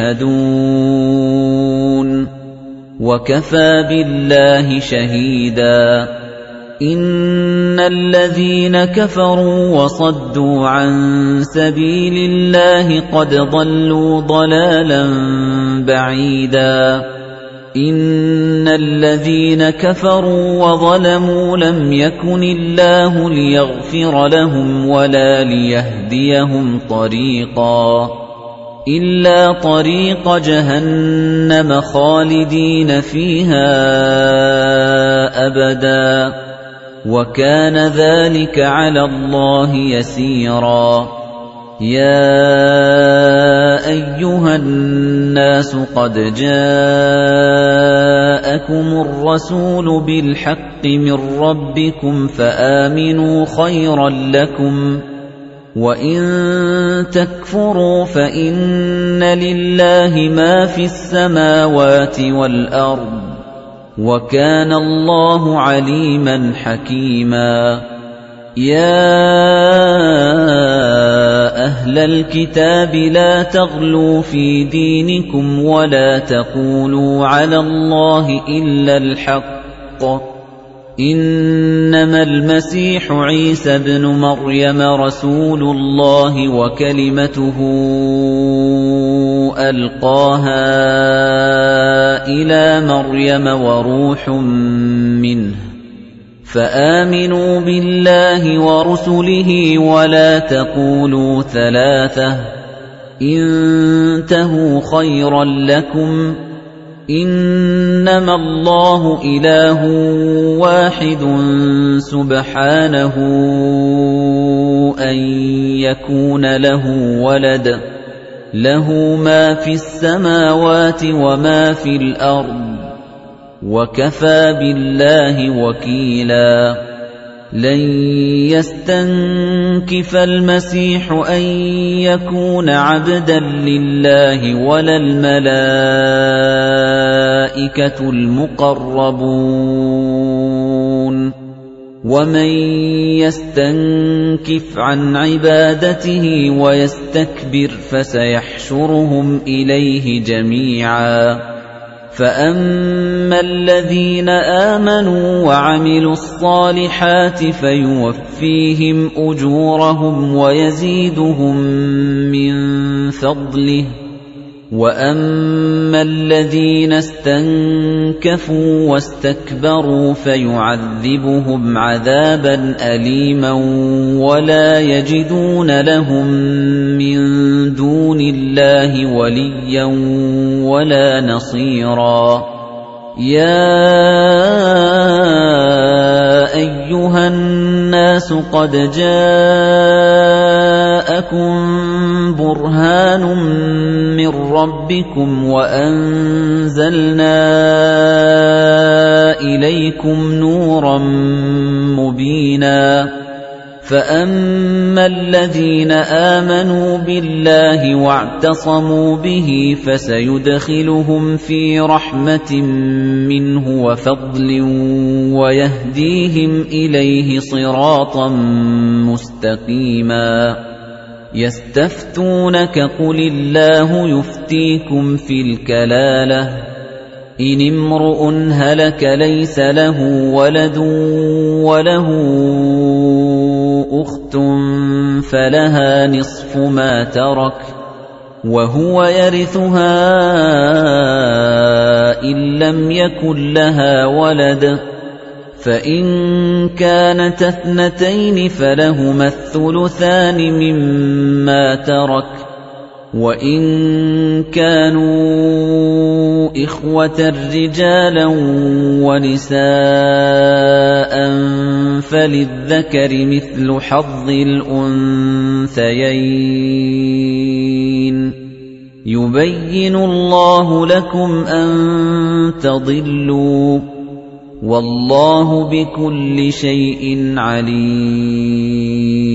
يَشْهَدُونَ وَكَفَى بِاللَّهِ شَهِيدًا إِنَّ الَّذِينَ كَفَرُوا وَصَدُّوا عَن سَبِيلِ اللَّهِ قَدْ ضَلُّوا ضَلَالًا بَعِيدًا إِنَّ الَّذِينَ كَفَرُوا وَظَلَمُوا لَمْ يَكُنِ اللَّهُ لِيَغْفِرَ لَهُمْ وَلَا لِيَهْدِيَهُمْ طَرِيقًا إِلَّا طَرِيقَ جَهَنَّمَ خَالِدِينَ فِيهَا أَبَدًا وَكَانَ ذَلِكَ عَلَى اللَّهِ يَسِيرًا يَا أَيُّهَا النَّاسُ قَدْ جَاءَكُمُ الرَّسُولُ بِالْحَقِّ مِنْ رَبِّكُمْ فَآمِنُوا خَيْرًا لَكُمْ وَإِن تَكْفُرُوا فَإِنَّ لِلَّهِ مَا فِي السَّمَاوَاتِ وَالْأَرْضِ وَكَانَ اللَّهُ عَلِيمًا حَكِيمًا يَا أَهْلَ الْكِتَابِ لَا تَغْلُوا فِي دِينِكُمْ وَلَا تَقُولُوا عَلَى اللَّهِ إِلَّا الْحَقَّ إِنَّمَا الْمَسِيحُ عِيسَى ابْنُ مَرْيَمَ رَسُولُ اللَّهِ وَكَلِمَتُهُ أَلْقَاهَا إِلَى مَرْيَمَ وَرُوحٌ مِّنْهُ فَآمِنُوا بِاللَّهِ وَرُسُلِهِ وَلَا تَقُولُوا ثَلَاثَةٌ انتهوا خَيْرًا لَّكُمْ إِنَّمَا اللَّهُ إِلَٰهٌ وَاحِدٌ سُبْحَانَهُ أَن يَكُونَ لَهُ وَلَدٌ لَّهُ مَا فِي السَّمَاوَاتِ وَمَا فِي الْأَرْضِ وَكَفَى بِاللَّهِ وَكِيلًا لن يستنكف المسيح أن يكون عبدا لله ولا الملائكة المقربون ومن يستنكف عن عبادته ويستكبر فسيحشرهم إليه جميعا فأما الذين آمنوا وعملوا الصالحات فيوفيهم أجورهم ويزيدهم من فضله وأما الذين استنكفوا واستكبروا فيعذبهم عذابا أليما ولا يجدون لهم من دون الله وليا ولا نصيرا يا أيها الناس قد جاءكم برهان من ربكم وأنزلنا إليكم نورا مبينا فأما الذين آمنوا بالله واعتصموا به فسيدخلهم في رحمة منه وفضل ويهديهم إليه صراطا مستقيما يستفتونك قل الله يفتيكم في الكلالة إن امرؤ هلك ليس له ولد وله أخت فلها نصف ما ترك وهو يرثها إن لم يكن لها ولد فإن كانت اثنتين فلهما الثلثان مما ترك وإن كانوا إخوة رجالا ونساء فللذكر مثل حظ الأنثيين يبين الله لكم أن تضلوا والله بكل شيء عليم